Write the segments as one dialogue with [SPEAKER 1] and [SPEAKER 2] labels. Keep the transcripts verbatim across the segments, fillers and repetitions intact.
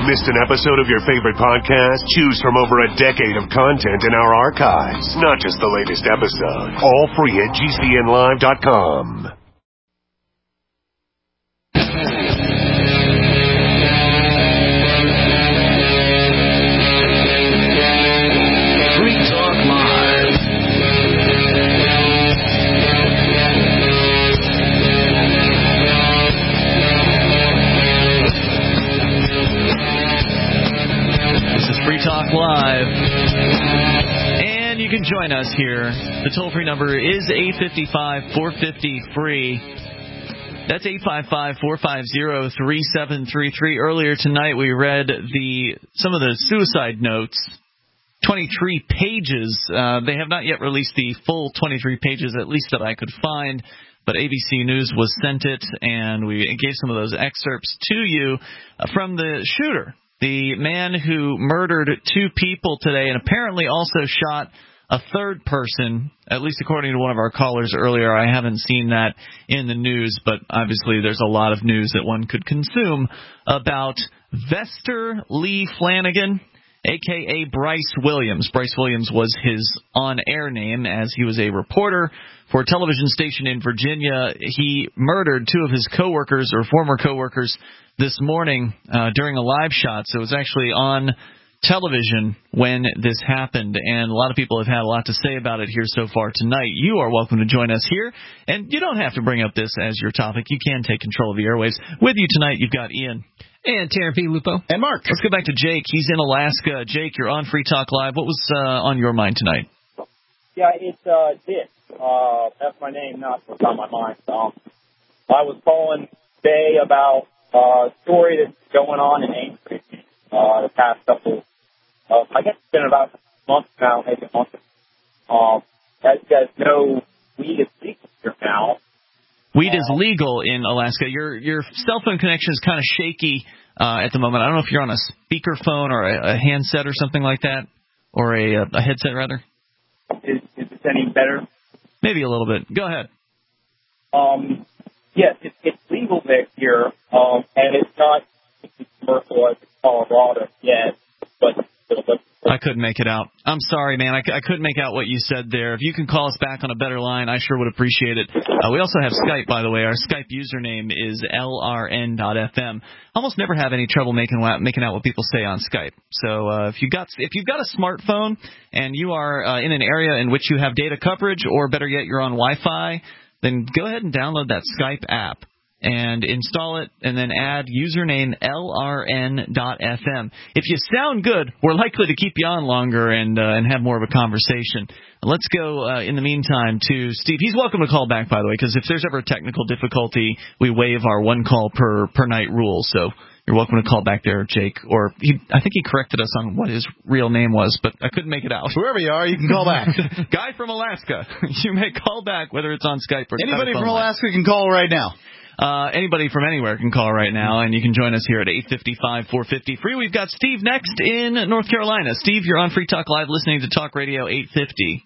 [SPEAKER 1] Missed an episode of your favorite podcast? Choose from over a decade of content in our archives, not just the latest episode. All free at G C N live dot com.
[SPEAKER 2] Talk Live, and you can join us here. The toll-free number is eight five five, four five zero, free. That's eight five five, four five zero, three seven three three. Earlier tonight, we read the some of the suicide notes, twenty-three pages. Uh, they have not yet released the full twenty-three pages, at least that I could find, but A B C News was sent it, and we gave some of those excerpts to you uh, from the shooter. The man who murdered two people today and apparently also shot a third person, at least according to one of our callers earlier. I haven't seen that in the news, but obviously there's a lot of news that one could consume about Vester Lee Flanagan, a k a. Bryce Williams. Bryce Williams was his on-air name as he was a reporter for a television station in Virginia. He murdered two of his coworkers or former coworkers this morning uh, during a live shot. So it was actually on television when this happened, and a lot of people have had a lot to say about it here so far tonight. You are welcome to join us here, and you don't have to bring up this as your topic. You can take control of the airwaves. With you tonight, you've got Ian.
[SPEAKER 3] And Taryn P. Lupo.
[SPEAKER 2] And Mark. Let's go back to Jake. He's in Alaska. Jake, you're on Free Talk Live. What was uh, on your mind tonight?
[SPEAKER 4] Yeah, it's uh, Dick. Uh, that's my name, not what's on my mind. Um, I was calling today about uh, a story that's going on in Aintree uh, the past couple of, I guess it's been about a month now, maybe a month. Um, as you guys know, weed is legal here now.
[SPEAKER 2] Weed is legal in Alaska. Your your cell phone connection is kind of shaky uh, at the moment. I don't know if you're on a speakerphone or a, a handset or something like that, or a, a headset, rather.
[SPEAKER 4] Is, is this any better?
[SPEAKER 2] Maybe a little bit. Go ahead.
[SPEAKER 4] Um, yes, it, it's legal next year, um, and it's not commercial as in Colorado yet, but but
[SPEAKER 2] I couldn't make it out. I'm sorry, man. I, I couldn't make out what you said there. If you can call us back on a better line, I sure would appreciate it. Uh, we also have Skype, by the way. Our Skype username is L R N dot F M. Almost never have any trouble making making out what people say on Skype. So uh, if you got if you've got a smartphone and you are uh, in an area in which you have data coverage, or better yet, you're on Wi-Fi, then go ahead and download that Skype app and install it, and then add username L R N dot F M. If you sound good, we're likely to keep you on longer and uh, and have more of a conversation. Let's go, uh, in the meantime, to Steve. He's welcome to call back, by the way, because if there's ever a technical difficulty, we waive our one call per, per night rule. So you're welcome to call back there, Jake. Or he, I think he corrected us on what his real name was, but I couldn't make it out.
[SPEAKER 3] Whoever you are, you can call back.
[SPEAKER 2] Guy from Alaska. You may call back, whether it's on Skype or
[SPEAKER 3] anybody from Alaska can call right now.
[SPEAKER 2] Uh, anybody from anywhere can call right now, and you can join us here at eight five five, four five zero, free. We've got Steve next in North Carolina. Steve, you're on Free Talk Live listening to Talk Radio eight fifty.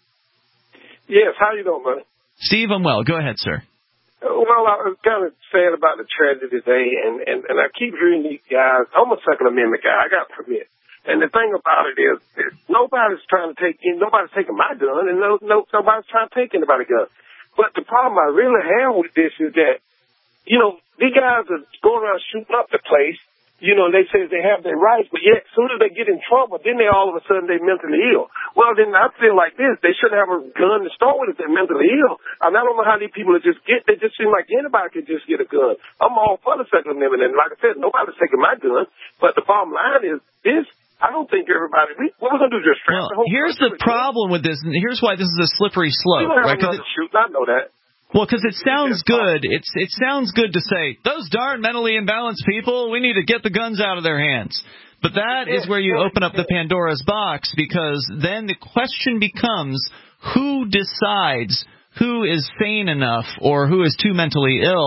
[SPEAKER 5] Yes, how you doing, buddy?
[SPEAKER 2] Steve, I'm well. Go ahead, sir.
[SPEAKER 5] Well, I was kind of saying about the tragedy today, and, and, and I keep hearing these guys. I'm a Second Amendment guy. I got permit. And the thing about it is, is nobody's trying to take, nobody's taking my gun, and no, no, nobody's trying to take anybody's gun. But the problem I really have with this is that, you know, these guys are going around shooting up the place, you know, and they say they have their rights, but yet as soon as they get in trouble, then they all of a sudden they're mentally ill. Well, then I feel like this. They shouldn't have a gun to start with if they're mentally ill. I, mean, I don't know how these people are just get, they just seem like anybody could just get a gun. I'm all for the Second Amendment, and like I said, nobody's taking my gun, but the bottom line is this. I don't think everybody. We, what we're gonna do? Just strap
[SPEAKER 2] well,
[SPEAKER 5] the whole.
[SPEAKER 2] Here's the problem with this, and here's why this is a slippery slope.
[SPEAKER 5] We don't have
[SPEAKER 2] right?
[SPEAKER 5] another shoot. I know that.
[SPEAKER 2] Well, because it sounds good. It's it sounds good to say those darn mentally imbalanced people. We need to get the guns out of their hands. But that is where you open up the Pandora's box, because then the question becomes who decides who is sane enough or who is too mentally ill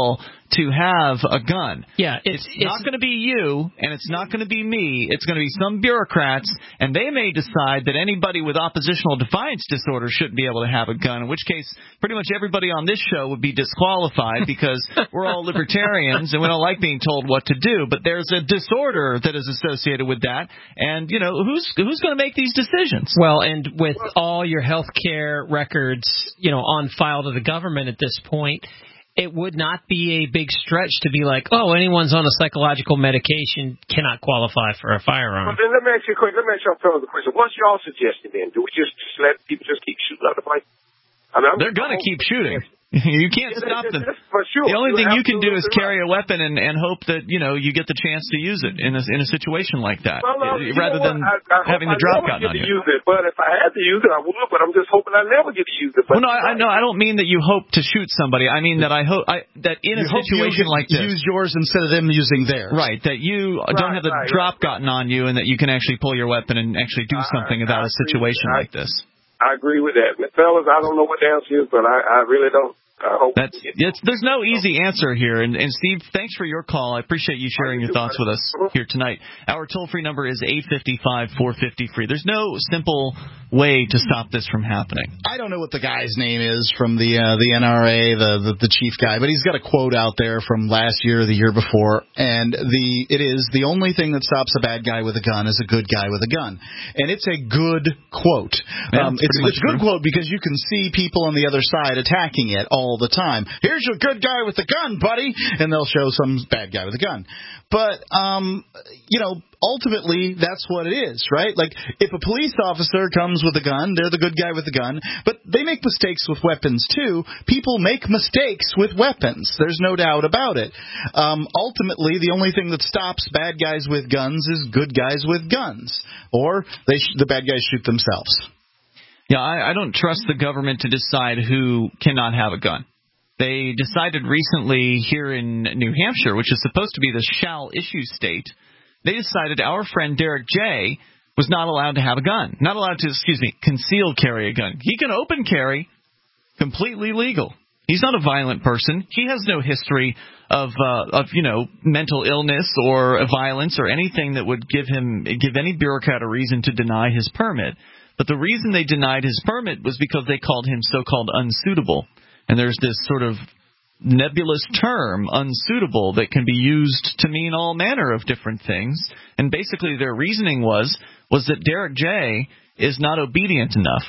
[SPEAKER 2] to have a gun.
[SPEAKER 6] Yeah,
[SPEAKER 2] it's,
[SPEAKER 6] it's,
[SPEAKER 2] it's not going to be you, and it's not going to be me. It's going to be some bureaucrats, and they may decide that anybody with oppositional defiance disorder shouldn't be able to have a gun, in which case pretty much everybody on this show would be disqualified because we're all libertarians and we don't like being told what to do. But there's a disorder that is associated with that, and, you know, who's who's going to make these decisions?
[SPEAKER 6] Well, and with all your health care records, you know, on file to the government at this point, it would not be a big stretch to be like, oh, anyone's on a psychological medication cannot qualify for a firearm.
[SPEAKER 5] Well, then let me ask you a question. Let me ask y'all fellas a question. What's y'all suggestion then? Do we just, just let people just keep shooting out the place? I mean,
[SPEAKER 2] They're going to keep shooting. You can't
[SPEAKER 5] Yeah,
[SPEAKER 2] stop them.
[SPEAKER 5] for sure.
[SPEAKER 2] The only thing
[SPEAKER 5] You're
[SPEAKER 2] you can do is
[SPEAKER 5] absolutely
[SPEAKER 2] carry
[SPEAKER 5] right.
[SPEAKER 2] a weapon and, and hope that, you know, you get the chance to use it in a, in a situation like that,
[SPEAKER 5] Well, no, you
[SPEAKER 2] rather
[SPEAKER 5] know
[SPEAKER 2] than
[SPEAKER 5] what? I, I
[SPEAKER 2] having
[SPEAKER 5] hope
[SPEAKER 2] the drop
[SPEAKER 5] I
[SPEAKER 2] gotten
[SPEAKER 5] never
[SPEAKER 2] on
[SPEAKER 5] get to
[SPEAKER 2] you.
[SPEAKER 5] use it, but if I had to use it, I would. But I'm just hoping I never get to use it. But
[SPEAKER 2] Well, no, I, I no, I don't mean that you hope to shoot somebody. I mean that I hope I, that in a
[SPEAKER 3] You hope you
[SPEAKER 2] situation
[SPEAKER 3] get-
[SPEAKER 2] like this,
[SPEAKER 3] use yours instead of them using theirs.
[SPEAKER 2] right? That you
[SPEAKER 5] Right,
[SPEAKER 2] don't have the
[SPEAKER 5] right,
[SPEAKER 2] drop
[SPEAKER 5] right.
[SPEAKER 2] gotten on you, and that you can actually pull your weapon and actually do
[SPEAKER 5] I-
[SPEAKER 2] something
[SPEAKER 5] I
[SPEAKER 2] about a
[SPEAKER 5] agree.
[SPEAKER 2] situation
[SPEAKER 5] I-
[SPEAKER 2] like this.
[SPEAKER 5] I agree with that, fellas. I don't know what the answer is, but I, I really don't. I hope
[SPEAKER 2] That's it's, there's no easy answer here. And, and Steve, thanks for your call. I appreciate you sharing your thoughts with us here tonight. Our toll-free number is eight five five, four five zero, free. There's no simple way to stop this from happening.
[SPEAKER 3] I don't know what the guy's name is from the uh, the N R A, the, the the chief guy, but he's got a quote out there from last year or the year before, and the it is the only thing that stops a bad guy with a gun is a good guy with a gun, and it's a good quote.
[SPEAKER 2] Yeah,
[SPEAKER 3] um,
[SPEAKER 2] it's
[SPEAKER 3] it's
[SPEAKER 2] pretty
[SPEAKER 3] it's a good
[SPEAKER 2] much
[SPEAKER 3] quote because you can see people on the other side attacking it all the time. Here's your good guy with the gun, buddy, and they'll show some bad guy with a gun. But um, you know, ultimately, that's what it is, right? Like, if a police officer comes with a gun, they're the good guy with the gun, but they make mistakes with weapons, too. People make mistakes with weapons. There's no doubt about it. Um, ultimately, the only thing that stops bad guys with guns is good guys with guns, or they sh- the bad guys shoot themselves.
[SPEAKER 2] Yeah, I, I don't trust the government to decide who cannot have a gun. They decided recently here in New Hampshire, which is supposed to be the shall issue state, they decided our friend Derek J. was not allowed to have a gun. Not allowed to, excuse me, conceal carry a gun. He can open carry, completely legal. He's not a violent person. He has no history of, uh, of you know, mental illness or violence or anything that would give him give any bureaucrat a reason to deny his permit. But the reason they denied his permit was because they called him so-called unsuitable. And there's this sort of nebulous term, unsuitable, that can be used to mean all manner of different things. And basically their reasoning was was that Derek J. is not obedient enough.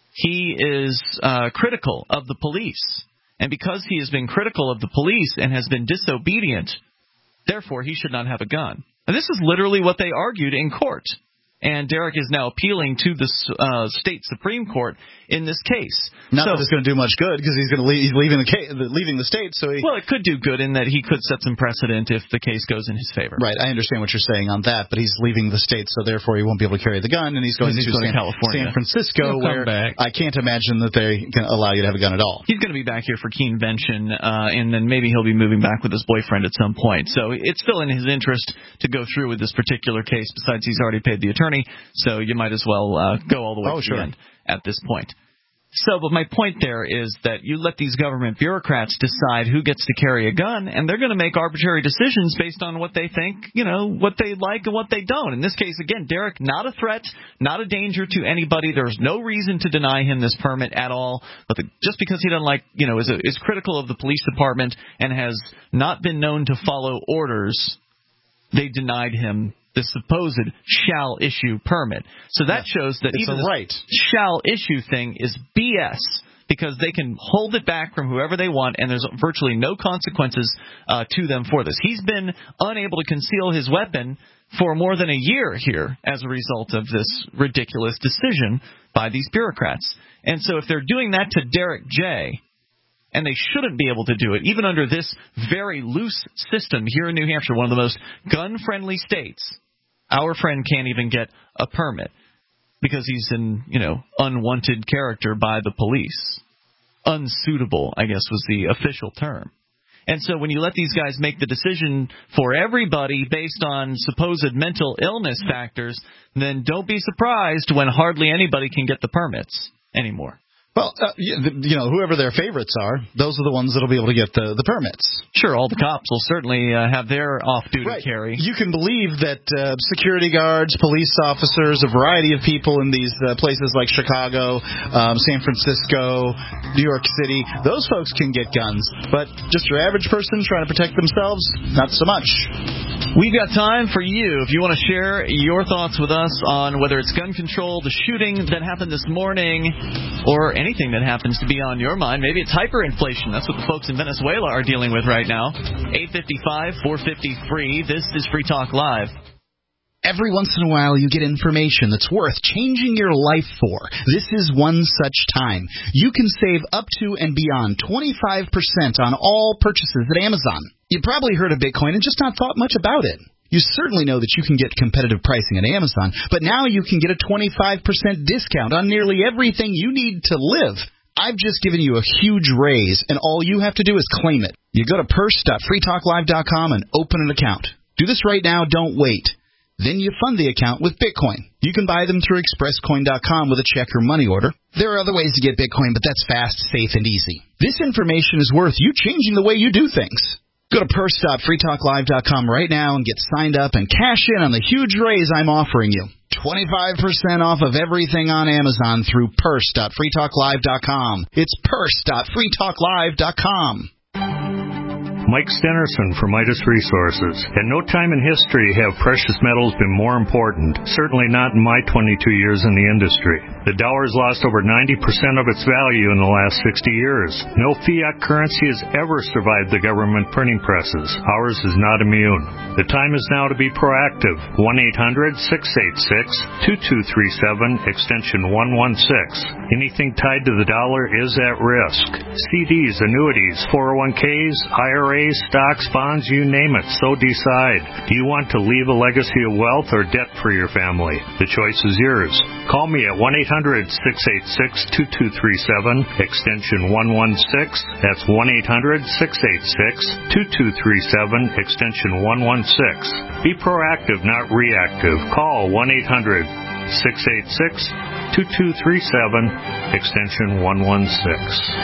[SPEAKER 2] He is uh, critical of the police. And because he has been critical of the police and has been disobedient, therefore he should not have a gun. And this is literally what they argued in court. And Derek is now appealing to the uh, state Supreme Court in this case.
[SPEAKER 3] Not
[SPEAKER 2] so,
[SPEAKER 3] that it's going to do much good because he's going to leave, he's leaving the case, leaving the state. So he,
[SPEAKER 2] well, it could do good in that he could set some precedent if the case goes in his favor.
[SPEAKER 3] right, I understand what you're saying on that, but he's leaving the state, so therefore he won't be able to carry the gun, and he's going
[SPEAKER 2] He's
[SPEAKER 3] to
[SPEAKER 2] going
[SPEAKER 3] San,
[SPEAKER 2] to California.
[SPEAKER 3] San Francisco,
[SPEAKER 6] He'll come
[SPEAKER 3] where
[SPEAKER 6] back.
[SPEAKER 3] I can't imagine that they can allow you to have a gun at all.
[SPEAKER 2] He's going to be back here for Keenvention, uh, and then maybe he'll be moving back with his boyfriend at some point. So it's still in his interest to go through with this particular case. Besides, he's already paid the attorney, so you might as well uh, go all the way
[SPEAKER 3] Oh,
[SPEAKER 2] to
[SPEAKER 3] sure.
[SPEAKER 2] the end at this point. So, but my point there is that you let these government bureaucrats decide who gets to carry a gun, and they're going to make arbitrary decisions based on what they think, you know, what they like and what they don't. In this case, again, Derek, not a threat, not a danger to anybody. There's no reason to deny him this permit at all. But the, just because he doesn't like, you know, is, a, is critical of the police department and has not been known to follow orders, they denied him the supposed shall issue permit. So that yeah. shows that
[SPEAKER 3] it's
[SPEAKER 2] even
[SPEAKER 3] a
[SPEAKER 2] this
[SPEAKER 3] right.
[SPEAKER 2] shall issue thing is B S because they can hold it back from whoever they want, and there's virtually no consequences uh, to them for this. He's been unable to conceal his weapon for more than a year here as a result of this ridiculous decision by these bureaucrats. And so if they're doing that to Derek J., and they shouldn't be able to do it, even under this very loose system here in New Hampshire, one of the most gun-friendly states, our friend can't even get a permit because he's an, you know, unwanted character by the police. Unsuitable, I guess, was the official term. And so when you let these guys make the decision for everybody based on supposed mental illness factors, then don't be surprised when hardly anybody can get the permits anymore.
[SPEAKER 3] Well, uh, you know, whoever their favorites are, those are the ones that will be able to get the, the permits.
[SPEAKER 2] Sure, all the cops will certainly uh, have their off-duty
[SPEAKER 3] right.
[SPEAKER 2] carry.
[SPEAKER 3] You can believe that uh, security guards, police officers, a variety of people in these uh, places like Chicago, um, San Francisco, New York City, those folks can get guns. But just your average person trying to protect themselves, not so much.
[SPEAKER 2] We've got time for you. If you want to share your thoughts with us on whether it's gun control, the shooting that happened this morning, or anything that happens to be on your mind. Maybe it's hyperinflation. That's what the folks in Venezuela are dealing with right now. eight five five, four five zero, free. This is Free Talk Live.
[SPEAKER 3] Every once in a while you get information that's worth changing your life for. This is one such time. You can save up to and beyond twenty-five percent on all purchases at Amazon. You probably heard of Bitcoin and just not thought much about it. You certainly know that you can get competitive pricing at Amazon, but now you can get a twenty-five percent discount on nearly everything you need to live. I've just given you a huge raise, and all you have to do is claim it. You go to purse dot free talk live dot com and open an account. Do this right now, don't wait. Then you fund the account with Bitcoin. You can buy them through express coin dot com with a check or money order. There are other ways to get Bitcoin, but that's fast, safe, and easy. This information is worth you changing the way you do things. Go to purse dot free talk live dot com right now and get signed up and cash in on the huge raise I'm offering you. twenty-five percent off of everything on Amazon through purse dot free talk live dot com. It's purse dot free talk live dot com.
[SPEAKER 7] Mike Stenerson from Midas Resources. At no time in history have precious metals been more important, certainly not in my twenty-two years in the industry. The dollar has lost over ninety percent of its value in the last sixty years. No fiat currency has ever survived the government printing presses. Ours is not immune. The time is now to be proactive. one eight hundred six eight six two two three seven, extension one one six. Anything tied to the dollar is at risk. C Ds, annuities, four oh one k's, I R As, stocks, bonds, you name it, so decide. Do you want to leave a legacy of wealth or debt for your family? The choice is yours. Call me at one eight hundred six eight six two two three seven, extension one one six. That's one eight hundred six eight six two two three seven, extension one one six. Be proactive, not reactive. Call one eight hundred six eight six two two three seven, extension one one six.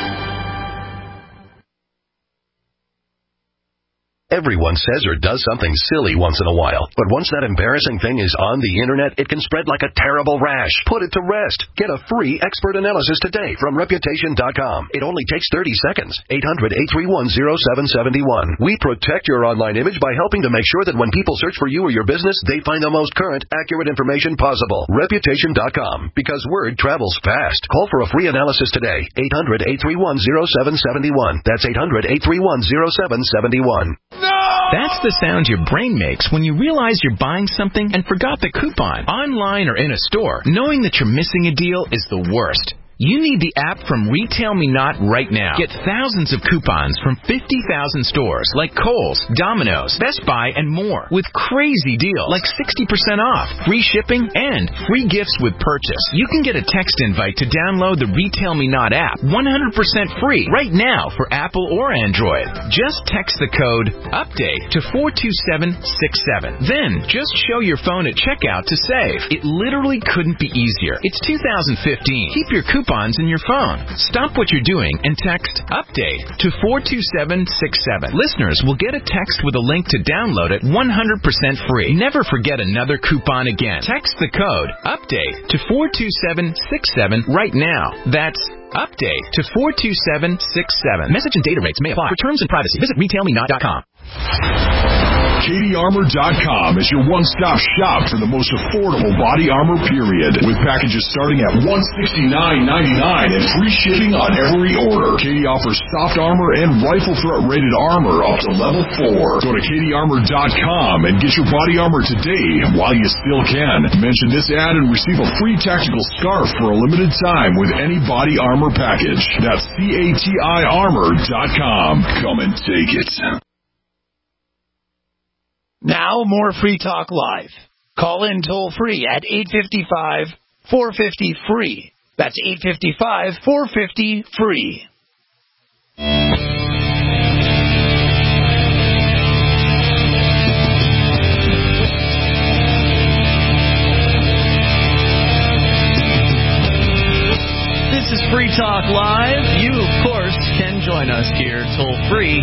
[SPEAKER 8] Everyone says or does something silly once in a while, but once that embarrassing thing is on the internet, it can spread like a terrible rash. Put it to rest. Get a free expert analysis today from reputation dot com. It only takes thirty seconds. eight hundred eight three one oh seven seven one. We protect your online image by helping to make sure that when people search for you or your business, they find the most current, accurate information possible. reputation dot com. Because word travels fast. Call for a free analysis today. eight hundred eight three one oh seven seven one. That's eight hundred eight three one oh seven seven one.
[SPEAKER 9] That's the sound your brain makes when you realize you're buying something and forgot the coupon. Online or in a store, knowing that you're missing a deal is the worst. You need the app from Retail Me Not right now. Get thousands of coupons from fifty thousand stores like Kohl's, Domino's, Best Buy, and more with crazy deals like sixty percent off, free shipping, and free gifts with purchase. You can get a text invite to download the Retail Me Not app one hundred percent free right now for Apple or Android. Just text the code UPDATE to four two seven six seven. Then just show your phone at checkout to save. It literally couldn't be easier. It's two thousand fifteen. Keep your coupons coupons in your phone. Stop what you're doing and text UPDATE to four two seven six seven. Listeners will get a text with a link to download it one hundred percent free. Never forget another coupon again. Text the code UPDATE to four two seven six seven right now. That's UPDATE to four two seven six seven. Message and data rates may apply. For terms and privacy, visit retail me not dot com.
[SPEAKER 10] Katie Armor dot com is your one-stop shop for the most affordable body armor, period. With packages starting at one hundred sixty-nine ninety-nine and free shipping on every order. Katie offers soft armor and rifle threat rated armor up to level four. Go to Katie Armor dot com and get your body armor today while you still can. Mention this ad and receive a free tactical scarf for a limited time with any body armor package. That's C A T I Armor dot com. Come and take it.
[SPEAKER 11] Now, more Free Talk Live. Call in toll-free at eight five five, four five zero, free. That's eight five five, four five zero, free.
[SPEAKER 2] This is Free Talk Talk Live. You, of course, can join us here toll-free.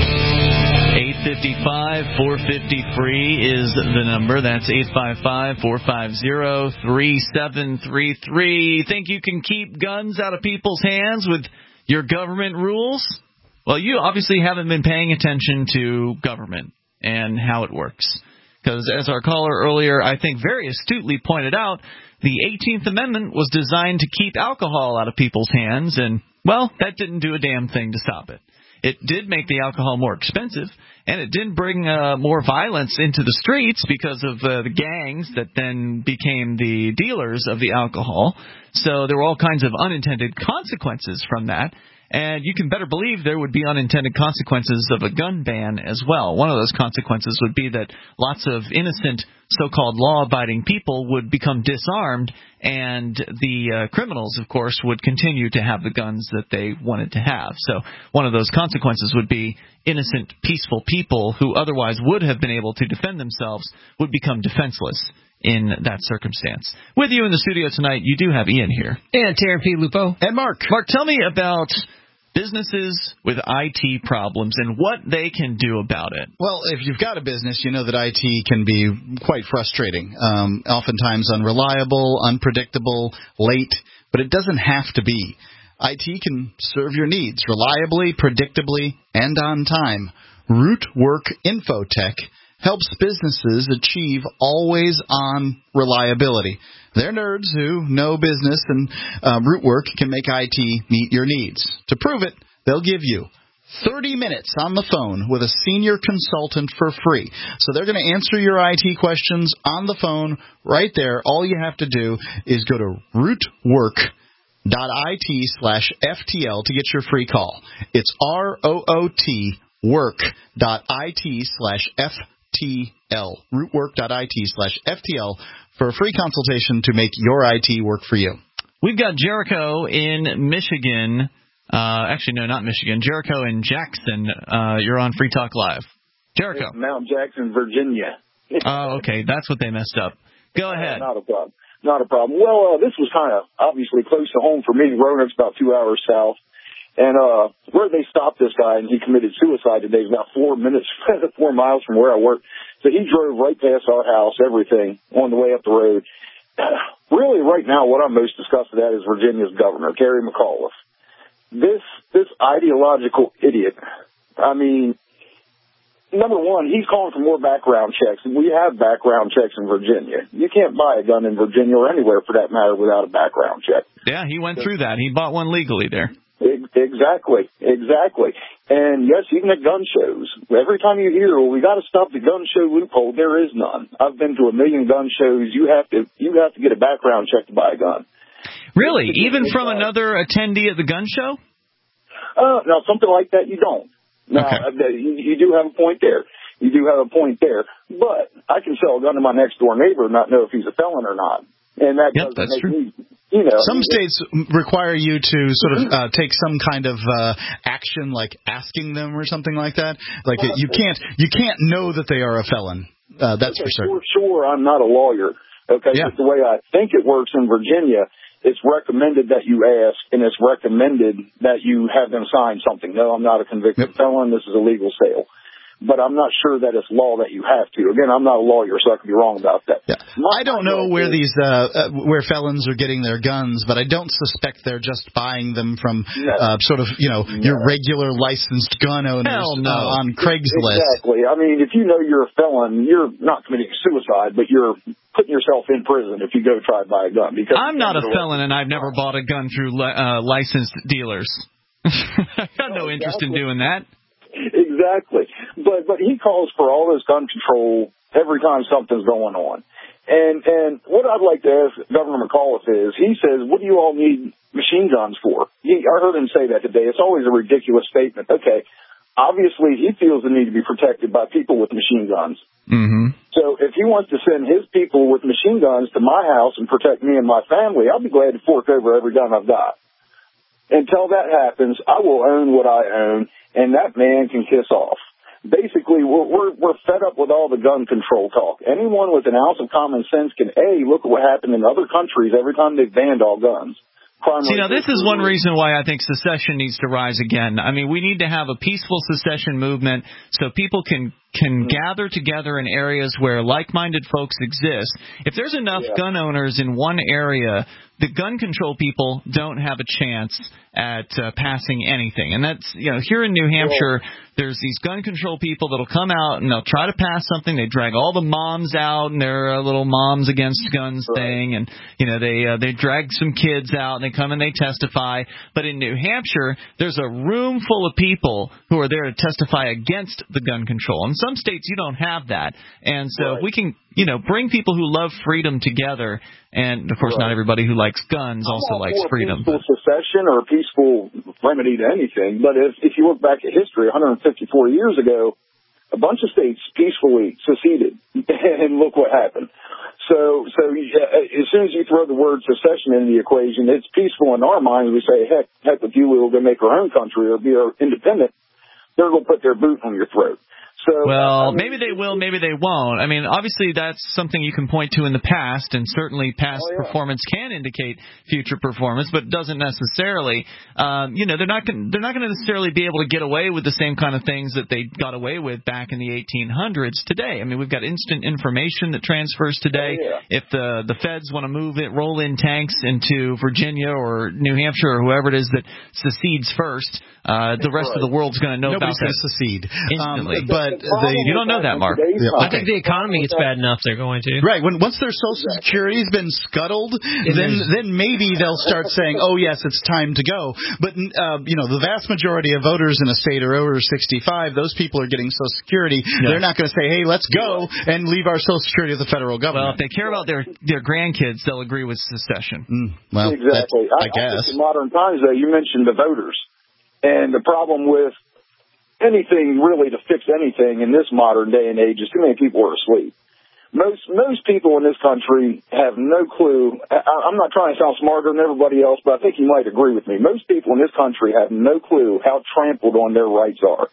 [SPEAKER 2] eight five five, four five zero, free is the number. That's eight five five, four five zero, three seven three three. Think you can keep guns out of people's hands with your government rules? Well, you obviously haven't been paying attention to government and how it works. Because as our caller earlier, I think very astutely pointed out, the eighteenth Amendment was designed to keep alcohol out of people's hands, and, well, that didn't do a damn thing to stop it. It did make the alcohol more expensive, and it did bring uh, more violence into the streets because of uh, the gangs that then became the dealers of the alcohol. So there were all kinds of unintended consequences from that. And you can better believe there would be unintended consequences of a gun ban as well. One of those consequences would be that lots of innocent so-called law-abiding people would become disarmed, and the uh, criminals, of course, would continue to have the guns that they wanted to have. So one of those consequences would be innocent, peaceful people who otherwise would have been able to defend themselves would become defenseless in that circumstance. With you in the studio tonight, you do have Ian here.
[SPEAKER 6] And Taryn P. Lupo.
[SPEAKER 3] And Mark.
[SPEAKER 2] Mark, tell me about businesses with I T problems and what they can do about it.
[SPEAKER 3] Well, if you've got a business, you know that I T can be quite frustrating, um, oftentimes unreliable, unpredictable, late, but it doesn't have to be. I T can serve your needs reliably, predictably, and on time. Rootwork Infotech helps businesses achieve always-on reliability. They're nerds who know business, and uh, Rootwork can make I T meet your needs. To prove it, they'll give you thirty minutes on the phone with a senior consultant for free. So they're going to answer your I T questions on the phone right there. All you have to do is go to rootwork dot I T slash F T L to get your free call. It's R O O T work dot I T slash F T L. rootwork dot I T slash F T L for a free consultation to make your I T work for you.
[SPEAKER 2] We've got Jericho in Michigan. Uh, actually, no, not Michigan. Jericho in Jackson. Uh, you're on Free Talk Live. Jericho.
[SPEAKER 12] It's Mount Jackson, Virginia.
[SPEAKER 2] Oh, okay. That's what they messed up. Go ahead.
[SPEAKER 12] Uh, not a problem. Not a problem. Well, uh, this was kind of obviously close to home for me. Roanoke's about two hours south. And uh, where they stopped this guy and he committed suicide today is about four minutes, four miles from where I work. So he drove right past our house, everything, on the way up the road. Really, right now, what I'm most disgusted at is Virginia's governor, Terry McAuliffe. This this ideological idiot. I mean, number one, he's calling for more background checks. We have background checks in Virginia. You can't buy a gun in Virginia or anywhere, for that matter, without a background check.
[SPEAKER 2] Yeah, he went through that. He bought one legally there.
[SPEAKER 12] Exactly, exactly. And yes, even at gun shows, every time you hear, well, we got to stop the gun show loophole, there is none. I've been to a million gun shows. You have to, you have to get a background check to buy a gun.
[SPEAKER 2] Really? Even from another attendee at the gun show?
[SPEAKER 12] Uh, no, something like that you don't. Now,
[SPEAKER 2] okay.
[SPEAKER 12] you, you do have a point there. You do have a point there. But I can sell a gun to my next door neighbor and not know if he's a felon or not. And that
[SPEAKER 2] yep,
[SPEAKER 12] doesn't
[SPEAKER 2] that's
[SPEAKER 12] make
[SPEAKER 2] true.
[SPEAKER 12] me, you know.
[SPEAKER 3] Some states require you to sort of uh, take some kind of uh, action, like asking them or something like that. Like well, you can't you can't know that they are a felon. Uh, that's
[SPEAKER 12] okay,
[SPEAKER 3] for certain.
[SPEAKER 12] For sure, I'm not a lawyer. Okay,
[SPEAKER 3] yeah.
[SPEAKER 12] But the way I think it works in Virginia, it's recommended that you ask, and it's recommended that you have them sign something. No, I'm not a convicted yep. felon. This is a legal sale. But I'm not sure that it's law that you have to. Again, I'm not a lawyer, so I could be wrong about that.
[SPEAKER 3] Yeah. I don't know where these uh, uh, where felons are getting their guns, but I don't suspect they're just buying them from no. uh, sort of you know no. your regular licensed gun owners
[SPEAKER 2] Hell no.
[SPEAKER 3] uh, on Craigslist.
[SPEAKER 12] Exactly. I mean, if you know you're a felon, you're not committing suicide, but you're putting yourself in prison if you go try to buy a gun. Because
[SPEAKER 2] I'm not a felon, and I've never bought a gun through li- uh, licensed dealers. I got no, no interest in doing that.
[SPEAKER 12] Exactly. But but he calls for all this gun control every time something's going on. And and what I'd like to ask Governor McAuliffe is, he says, what do you all need machine guns for? He, I heard him say that today. It's always a ridiculous statement. Okay, obviously he feels the need to be protected by people with machine guns.
[SPEAKER 2] Mm-hmm.
[SPEAKER 12] So if he wants to send his people with machine guns to my house and protect me and my family, I'll be glad to fork over every gun I've got. Until that happens, I will own what I own, and that man can kiss off. Basically, we're, we're, we're fed up with all the gun control talk. Anyone with an ounce of common sense can, A, look at what happened in other countries every time they banned all guns. crime
[SPEAKER 2] See,
[SPEAKER 12] rate
[SPEAKER 2] now this
[SPEAKER 12] goes
[SPEAKER 2] is one
[SPEAKER 12] through.
[SPEAKER 2] reason why I think secession needs to rise again. I mean, we need to have a peaceful secession movement so people can can gather together in areas where like-minded folks exist. If there's enough
[SPEAKER 12] Yeah.
[SPEAKER 2] gun owners in one area, the gun control people don't have a chance at uh, passing anything. And that's, you know, here in New Hampshire, there's these gun control people that'll come out and they'll try to pass something. They drag all the moms out in their uh, little Moms Against Guns
[SPEAKER 12] Right.
[SPEAKER 2] thing, and you know they uh, they drag some kids out and they come and they testify. But in New Hampshire, there's a room full of people who are there to testify against the gun control. In some states, you don't have that, and so
[SPEAKER 12] Right.
[SPEAKER 2] if we can, you know, bring people who love freedom together, and of course,
[SPEAKER 12] Right.
[SPEAKER 2] not everybody who likes guns
[SPEAKER 12] I'm
[SPEAKER 2] also
[SPEAKER 12] all
[SPEAKER 2] likes
[SPEAKER 12] for
[SPEAKER 2] freedom.
[SPEAKER 12] peaceful secession or a peaceful remedy to anything, but if if you look back at history, one hundred fifty-four years ago, a bunch of states peacefully seceded, and look what happened. So, so uh, as soon as you throw the word secession into the equation, it's peaceful in our minds. We say, heck, heck with you, we'll go make our own country or be our independent. They're going to put their boot on your throat. So,
[SPEAKER 2] Well,
[SPEAKER 12] I mean,
[SPEAKER 2] maybe they will, maybe they won't. I mean, obviously that's something you can point to in the past, and certainly past
[SPEAKER 12] Oh, yeah.
[SPEAKER 2] performance can indicate future performance, but it doesn't necessarily. Um, you know, they're not gonna, they're not going to necessarily be able to get away with the same kind of things that they got away with back in the eighteen hundreds today. I mean, we've got instant information that transfers today.
[SPEAKER 12] Oh, yeah.
[SPEAKER 2] If the the feds want to move it, roll in tanks into Virginia or New Hampshire or whoever it is that secedes first, uh, the rest
[SPEAKER 12] Right.
[SPEAKER 2] of the world's going to know
[SPEAKER 3] Nobody's
[SPEAKER 2] about
[SPEAKER 3] going
[SPEAKER 2] that
[SPEAKER 3] to secede.
[SPEAKER 2] instantly.
[SPEAKER 3] Um, but
[SPEAKER 12] The problem
[SPEAKER 3] they,
[SPEAKER 2] You don't know
[SPEAKER 12] with
[SPEAKER 2] that, Mark.
[SPEAKER 12] in today's
[SPEAKER 3] Yeah,
[SPEAKER 12] time-
[SPEAKER 6] I think the economy gets bad enough they're going to.
[SPEAKER 3] Right, when once their Social Security's been scuttled, then then maybe they'll start saying, "Oh yes, it's time to go." But uh, you know, the vast majority of voters in a state are over sixty-five. Those people are getting Social Security.
[SPEAKER 2] Yeah.
[SPEAKER 3] They're not going to say, "Hey, let's go and leave our Social Security with the federal
[SPEAKER 2] Well,
[SPEAKER 3] government."
[SPEAKER 2] if they care about their their grandkids, they'll agree with secession.
[SPEAKER 3] Mm, well,
[SPEAKER 12] exactly.
[SPEAKER 3] that's- I,
[SPEAKER 12] I
[SPEAKER 3] guess.
[SPEAKER 12] think in modern times, though, you mentioned the voters, and the problem with anything really to fix anything in this modern day and age is too many people are asleep. Most most people in this country have no clue. I, I'm not trying to sound smarter than everybody else, but I think you might agree with me. Most people in this country have no clue how trampled on their rights are.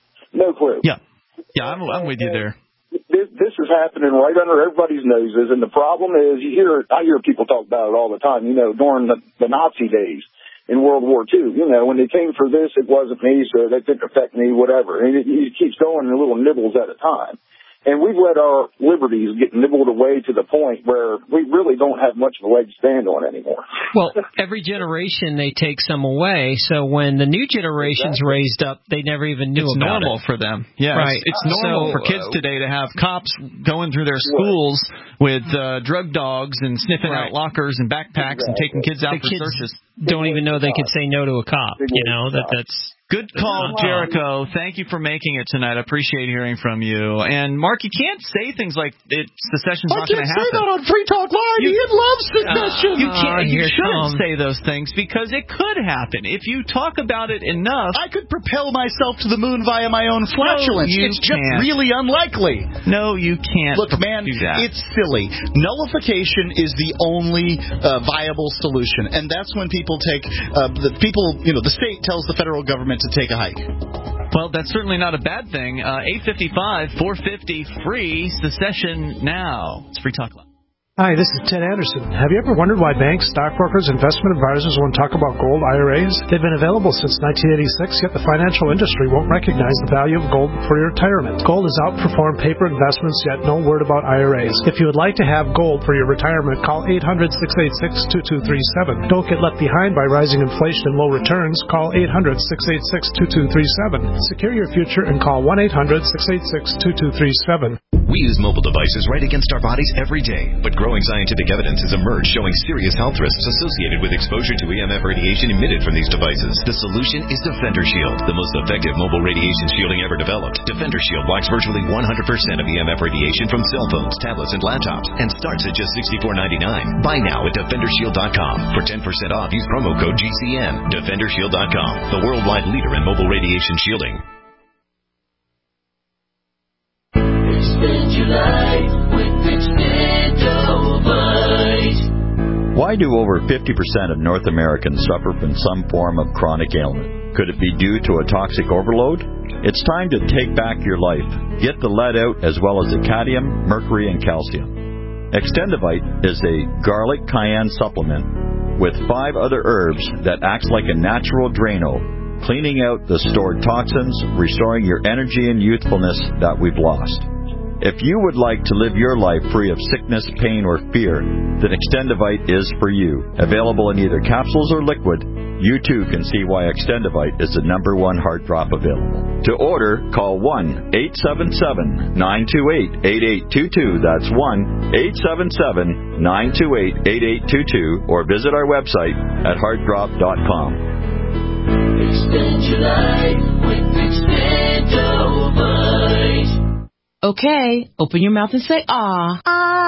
[SPEAKER 12] No clue.
[SPEAKER 2] Yeah, yeah, I'm I'm with you there.
[SPEAKER 12] This, this is happening right under everybody's noses, and the problem is, you hear I hear people talk about it all the time. You know, during the, the Nazi days in World War Two, you know, when they came for this, it wasn't me, so that didn't affect me, whatever. And it, it keeps going in little nibbles at a time. And we've let our liberties get nibbled away to the point where we really don't have much of a leg to stand on anymore.
[SPEAKER 6] Well, every generation they take some away, so when the new generation's
[SPEAKER 12] Exactly.
[SPEAKER 6] raised up, they never even knew
[SPEAKER 2] It's
[SPEAKER 6] about
[SPEAKER 2] normal
[SPEAKER 6] it.
[SPEAKER 2] for them. Yeah,
[SPEAKER 6] Right.
[SPEAKER 2] it's, it's normal
[SPEAKER 6] So,
[SPEAKER 2] for kids
[SPEAKER 6] uh,
[SPEAKER 2] today to have cops going through their schools with uh, drug dogs and sniffing
[SPEAKER 6] Right.
[SPEAKER 2] out lockers and backpacks and taking kids out
[SPEAKER 6] The
[SPEAKER 2] for
[SPEAKER 6] kids
[SPEAKER 2] searches.
[SPEAKER 6] don't even know they could say no to a cop. You know that that's.
[SPEAKER 2] Good call, Jericho. Thank you for making it tonight. I appreciate hearing from you. And Mark, you can't say things like it, secession's
[SPEAKER 3] I
[SPEAKER 2] not going
[SPEAKER 3] can't
[SPEAKER 2] to
[SPEAKER 3] say
[SPEAKER 2] happen.
[SPEAKER 3] that on Free Talk Live.
[SPEAKER 2] You-
[SPEAKER 3] Ian loves secession.
[SPEAKER 2] You can't.
[SPEAKER 6] Oh,
[SPEAKER 2] You
[SPEAKER 6] here
[SPEAKER 2] shouldn't
[SPEAKER 6] comes.
[SPEAKER 2] say those things because it could happen if you talk about it enough.
[SPEAKER 3] I could propel myself to the moon via my own flatulence.
[SPEAKER 2] you
[SPEAKER 3] it's just
[SPEAKER 2] can't.
[SPEAKER 3] really unlikely.
[SPEAKER 2] No, you can't.
[SPEAKER 3] Look, man,
[SPEAKER 2] do that.
[SPEAKER 3] it's silly. Nullification is the only uh, viable solution, and that's when people take uh, the people. You know, the state tells the federal government to take a hike.
[SPEAKER 2] Well, that's certainly not a bad thing. Uh, eight fifty-five, four fifty, free secession now. It's Free Talk Live.
[SPEAKER 13] Hi, this is Ted Anderson. Have you ever wondered why banks, stockbrokers, investment advisors won't talk about gold I R As? They've been available since nineteen eighty-six, yet the financial industry won't recognize the value of gold for your retirement. Gold has outperformed paper investments, yet no word about I R As. If you would like to have gold for your retirement, call eight hundred, six eight six, two two three seven. Don't get left behind by rising inflation and low returns. Call eight hundred, six eight six, two two three seven. Secure your future and call one eight hundred, six eight six, two two three seven.
[SPEAKER 14] We use mobile devices right against our bodies every day, but growing scientific evidence has emerged showing serious health risks associated with exposure to E M F radiation emitted from these devices. The solution is Defender Shield, the most effective mobile radiation shielding ever developed. Defender Shield blocks virtually one hundred percent of E M F radiation from cell phones, tablets, and laptops, and starts at just sixty-four ninety-nine. Buy now at defender shield dot com. For ten percent off, use promo code G C N. defender shield dot com, the worldwide leader in mobile radiation shielding.
[SPEAKER 15] Spend your life with Expendovite.
[SPEAKER 16] Why do over fifty percent of North Americans suffer from some form of chronic ailment? Could it be due to a toxic overload? It's time to take back your life. Get the lead out as well as the cadmium, mercury, and calcium. Extendovite is a garlic cayenne supplement with five other herbs that acts like a natural Drano, cleaning out the stored toxins, restoring your energy and youthfulness that we've lost. If you would like to live your life free of sickness, pain, or fear, then Extendivite is for you. Available in either capsules or liquid, you too can see why Extendivite is the number one heart drop available. To order, call one eight seven seven, nine two eight, eight eight two two. That's one eight seven seven, nine two eight, eight eight two two, or visit our website at heart drop dot com.
[SPEAKER 15] Extend your life with Extendivite.
[SPEAKER 17] Okay, open your mouth and say ah.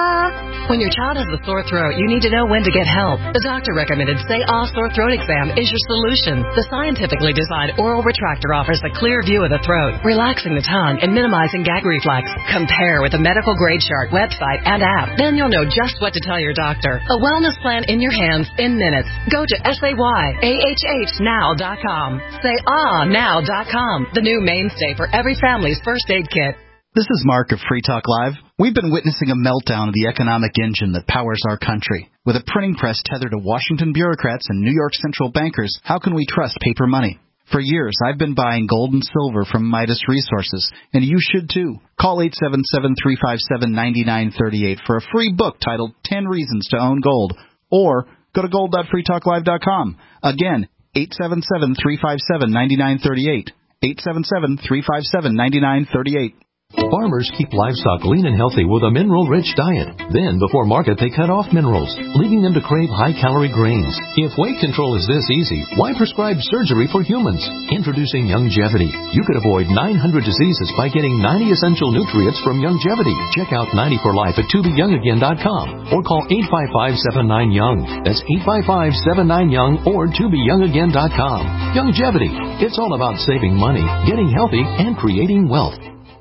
[SPEAKER 17] Ah. When your child has a sore throat, you need to know when to get help. The doctor recommended Say Ah Sore Throat Exam is your solution. The scientifically designed oral retractor offers a clear view of the throat, relaxing the tongue and minimizing gag reflex. Compare with the medical grade chart, website, and app. Then you'll know just what to tell your doctor. A wellness plan in your hands in minutes. Go to S A Y A H H now dot com. Say Ah now dot com, the new mainstay for every family's first aid kit.
[SPEAKER 3] This is Mark of Free Talk Live. We've been witnessing a meltdown of the economic engine that powers our country. With a printing press tethered to Washington bureaucrats and New York central bankers, how can we trust paper money? For years, I've been buying gold and silver from Midas Resources, and you should too. Call eight seven seven, three five seven, nine nine three eight for a free book titled ten Reasons to Own Gold, or go to gold dot free talk live dot com. Again, eight seven seven, three five seven, nine nine three eight, eight seven seven, three five seven, nine nine three eight.
[SPEAKER 18] Farmers keep livestock lean and healthy with a mineral-rich diet. Then, before market, they cut off minerals, leaving them to crave high-calorie grains. If weight control is this easy, why prescribe surgery for humans? Introducing Youngevity. You could avoid nine hundred diseases by getting ninety essential nutrients from Youngevity. Check out ninety for life at to be young again dot com or call eight five five, seven nine, young. That's eight five five, seven nine, young or to be young again dot com. Youngevity. It's all about saving money, getting healthy, and creating wealth.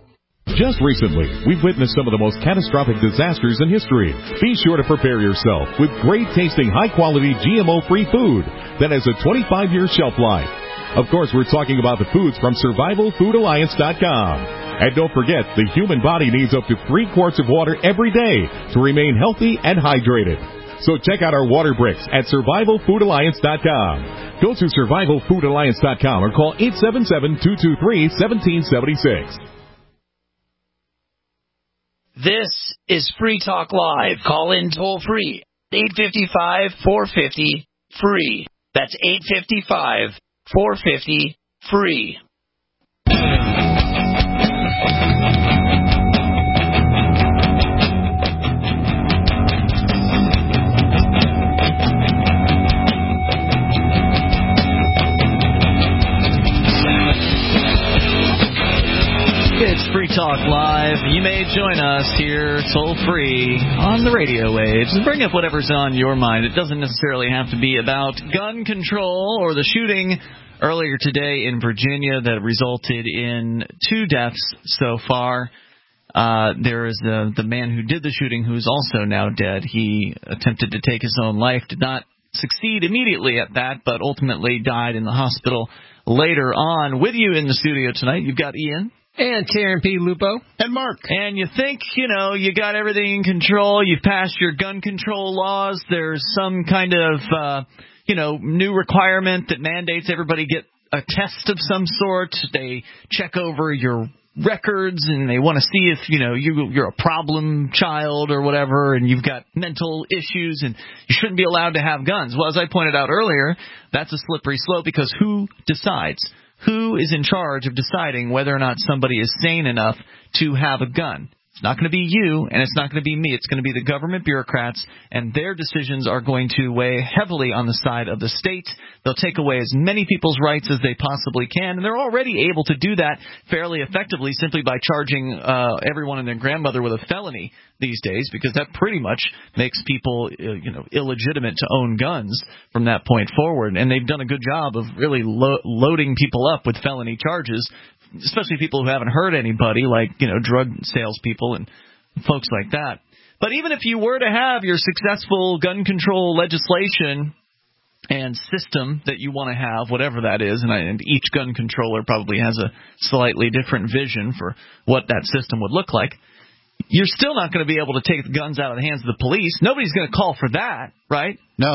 [SPEAKER 19] Just recently, we've witnessed some of the most catastrophic disasters in history. Be sure to prepare yourself with great-tasting, high-quality, G M O-free food that has a twenty-five year shelf life. Of course, we're talking about the foods from survival food alliance dot com. And don't forget, the human body needs up to three quarts of water every day to remain healthy and hydrated. So check out our water bricks at survival food alliance dot com. Go to survival food alliance dot com or call eight seven seven, two two three, one seven seven six.
[SPEAKER 11] This is Free Talk Live. Call in toll free. eight five five, four five zero, free. That's eight five five, four five zero, free.
[SPEAKER 2] It's Free Talk Live. You may join us here toll-free on the radio waves and bring up whatever's on your mind. It doesn't necessarily have to be about gun control or the shooting earlier today in Virginia that resulted in two deaths so far. Uh, there is the, the man who did the shooting who's also now dead. He attempted to take his own life, did not succeed immediately at that, but ultimately died in the hospital later on. With you in the studio tonight, you've got Ian.
[SPEAKER 6] And Karen P. Lupo.
[SPEAKER 3] And Mark.
[SPEAKER 2] And you think, you know, you got everything in control. You've passed your gun control laws. There's some kind of, uh, you know, new requirement that mandates everybody get a test of some sort. They check over your records and they want to see if, you know, you, you're a problem child or whatever and you've got mental issues and you shouldn't be allowed to have guns. Well, as I pointed out earlier, that's a slippery slope because who decides? Who is in charge of deciding whether or not somebody is sane enough to have a gun? It's not going to be you, and it's not going to be me. It's going to be the government bureaucrats, and their decisions are going to weigh heavily on the side of the state. They'll take away as many people's rights as they possibly can, and they're already able to do that fairly effectively simply by charging uh, everyone and their grandmother with a felony these days, because that pretty much makes people, uh, you know, illegitimate to own guns from that point forward. And they've done a good job of really lo- loading people up with felony charges, especially people who haven't hurt anybody, like, you know, drug salespeople and folks like that. But even if you were to have your successful gun control legislation and system that you want to have, whatever that is, and, I, and each gun controller probably has a slightly different vision for what that system would look like, you're still not going to be able to take the guns out of the hands of the police. Nobody's going to call for that, right?
[SPEAKER 3] No.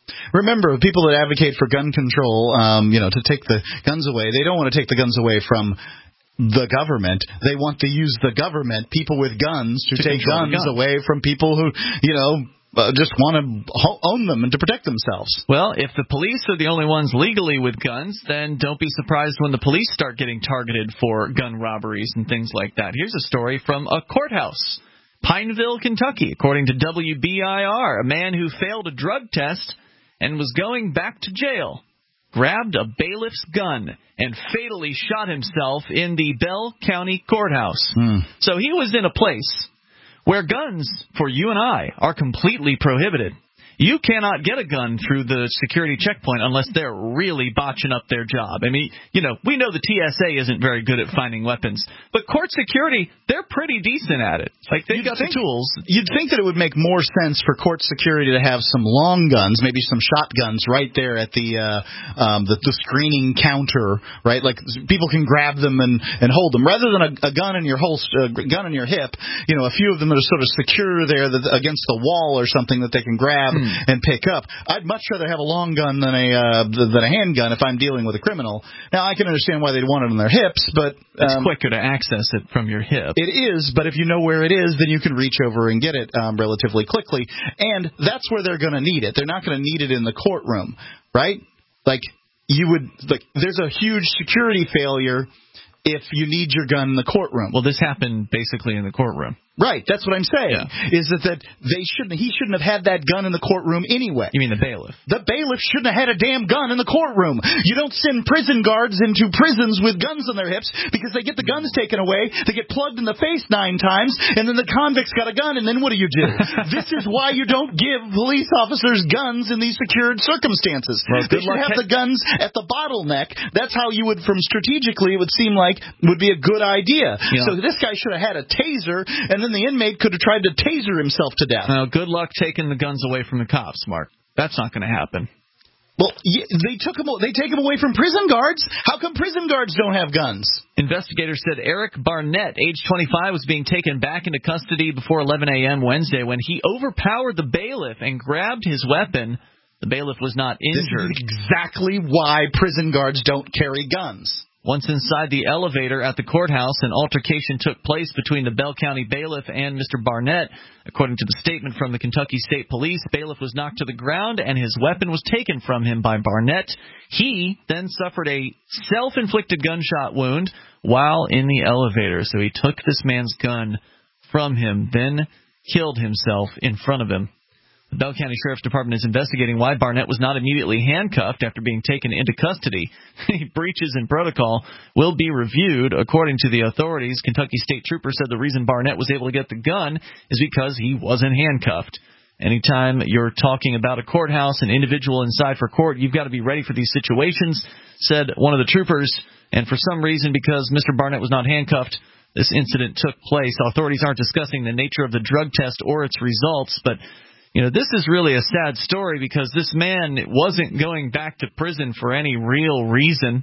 [SPEAKER 3] Remember, people that advocate for gun control, um, you know, to take the guns away, they don't want to take the guns away from the government. They want to use the government, people with guns, to, to take guns gun. away from people who, you know, uh, just want to ho- own them and to protect themselves.
[SPEAKER 2] Well, if the police are the only ones legally with guns, then don't be surprised when the police start getting targeted for gun robberies and things like that. Here's a story from a courthouse. Pineville, Kentucky. According to W B I R, a man who failed a drug test and was going back to jail grabbed a bailiff's gun and fatally shot himself in the Bell County Courthouse.
[SPEAKER 3] Hmm.
[SPEAKER 2] So he was in a place where guns, for you and I, are completely prohibited. You cannot get a gun through the security checkpoint unless they're really botching up their job. I mean, you know, we know the T S A isn't very good at finding weapons, but court security, they're pretty decent at it. Like, they've got the tools.
[SPEAKER 3] You'd think that it would make more sense for court security to have some long guns, maybe some shotguns right there at the uh, um, the, the screening counter, right? Like, people can grab them and, and hold them rather than a, a gun in your holster, a gun in your hip. You know, a few of them that are sort of secure there that, against the wall or something that they can grab. Hmm. And pick up. I'd much rather have a long gun than a uh, than a handgun if I'm dealing with a criminal. Now, I can understand why they'd want it on their hips, but
[SPEAKER 2] um, it's quicker to access it from your hip.
[SPEAKER 3] It is, but if you know where it is, then you can reach over and get it um, relatively quickly. And that's where they're going to need it. They're not going to need it in the courtroom, right? Like, you would like. There's a huge security failure if you need your gun in the courtroom.
[SPEAKER 2] Well, this happened basically in the courtroom.
[SPEAKER 3] Right, that's what I'm saying.
[SPEAKER 2] Yeah.
[SPEAKER 3] Is that, that they shouldn't he shouldn't have had that gun in the courtroom anyway.
[SPEAKER 2] You mean the bailiff?
[SPEAKER 3] The bailiff shouldn't have had a damn gun in the courtroom. You don't send prison guards into prisons with guns on their hips because they get the guns taken away, they get plugged in the face nine times, and then the convict's got a gun, and then what do you do? This is why you don't give police officers guns in these secured circumstances.
[SPEAKER 2] Well,
[SPEAKER 3] they should have the guns at the bottleneck. That's how you would, from strategically, it would seem like would be a good idea.
[SPEAKER 2] Yeah.
[SPEAKER 3] So this guy should have had a taser, and then the inmate could have tried to taser himself to death.
[SPEAKER 2] Well, good luck taking the guns away from the cops, Mark. That's not going to happen.
[SPEAKER 3] Well, they took them. They take them away from prison guards. How come prison guards don't have guns?
[SPEAKER 2] Investigators said Eric Barnett, age twenty-five, was being taken back into custody before eleven a.m. Wednesday when he overpowered the bailiff and grabbed his weapon. The bailiff was not injured.
[SPEAKER 3] This is exactly why prison guards don't carry guns.
[SPEAKER 2] Once inside the elevator at the courthouse, an altercation took place between the Bell County bailiff and Mister Barnett. According to the statement from the Kentucky State Police, bailiff was knocked to the ground and his weapon was taken from him by Barnett. He then suffered a self-inflicted gunshot wound while in the elevator. So he took this man's gun from him, then killed himself in front of him. The Bell County Sheriff's Department is investigating why Barnett was not immediately handcuffed after being taken into custody. Breaches in protocol will be reviewed. According to the authorities, Kentucky State Trooper said the reason Barnett was able to get the gun is because he wasn't handcuffed. Anytime you're talking about a courthouse, an individual inside for court, you've got to be ready for these situations, said one of the troopers. And for some reason, because Mister Barnett was not handcuffed, this incident took place. Authorities aren't discussing the nature of the drug test or its results, but you know, this is really a sad story because this man wasn't going back to prison for any real reason.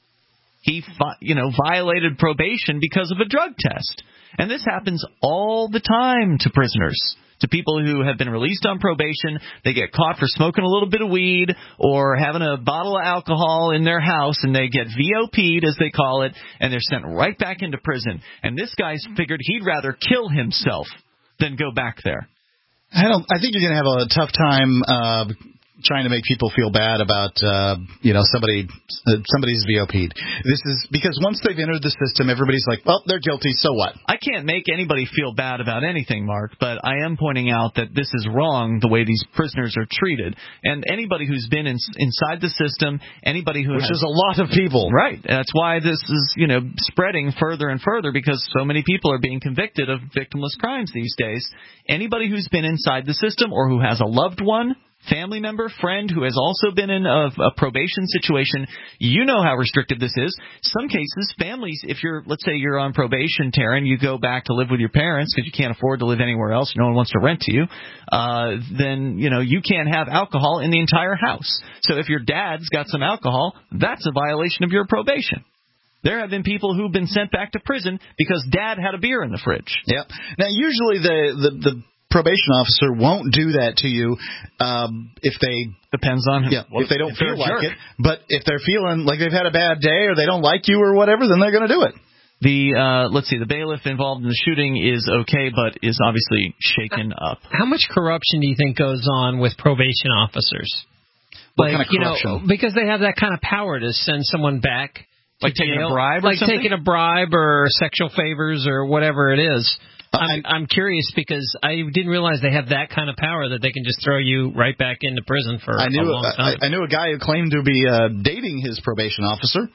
[SPEAKER 2] He, you know, violated probation because of a drug test. And this happens all the time to prisoners, to people who have been released on probation. They get caught for smoking a little bit of weed or having a bottle of alcohol in their house, and they get V O P'd, as they call it, and they're sent right back into prison. And this guy's figured he'd rather kill himself than go back there.
[SPEAKER 3] I don't. I think you're going to have a tough time uh, trying to make people feel bad about uh, you know somebody uh, somebody's V O P'd. This is because once they've entered the system, everybody's like, well, they're guilty, so what?
[SPEAKER 2] I can't make anybody feel bad about anything, Mark, but I am pointing out that this is wrong the way these prisoners are treated. And anybody who's been in, inside the system, anybody who
[SPEAKER 3] which
[SPEAKER 2] has,
[SPEAKER 3] is a lot of people,
[SPEAKER 2] right? That's why this is you know spreading further and further because so many people are being convicted of victimless crimes these days. Anybody who's been inside the system or who has a loved one, family member, friend who has also been in a, a probation situation, you know how restrictive this is. Some cases, families, if you're, let's say you're on probation, Taryn, you go back to live with your parents because you can't afford to live anywhere else, no one wants to rent to you, uh, then, you know, you can't have alcohol in the entire house. So if your dad's got some alcohol, that's a violation of your probation. There have been people who've been sent back to prison because dad had a beer in the fridge.
[SPEAKER 3] Yep. Now, usually the, the, the probation officer won't do that to you um, if they
[SPEAKER 2] depends on
[SPEAKER 3] yeah
[SPEAKER 2] well,
[SPEAKER 3] if they don't
[SPEAKER 2] if
[SPEAKER 3] feel like
[SPEAKER 2] jerk.
[SPEAKER 3] it. But if they're feeling like they've had a bad day or they don't like you or whatever, then they're going to do it.
[SPEAKER 2] The uh, let's see, the bailiff involved in the shooting is okay, but is obviously shaken up.
[SPEAKER 6] How much corruption do you think goes on with probation officers?
[SPEAKER 3] What
[SPEAKER 6] like,
[SPEAKER 3] kind of corruption?
[SPEAKER 6] You know, because they have that kind of power to send someone back.
[SPEAKER 2] Like taking
[SPEAKER 6] jail,
[SPEAKER 2] a bribe or
[SPEAKER 6] like
[SPEAKER 2] something?
[SPEAKER 6] taking a bribe or sexual favors or whatever it is.
[SPEAKER 3] Uh,
[SPEAKER 6] I'm, I'm curious because I didn't realize they have that kind of power that they can just throw you right back into prison for
[SPEAKER 3] I knew,
[SPEAKER 6] a long time.
[SPEAKER 3] I, I knew a guy who claimed to be uh, dating his probation officer.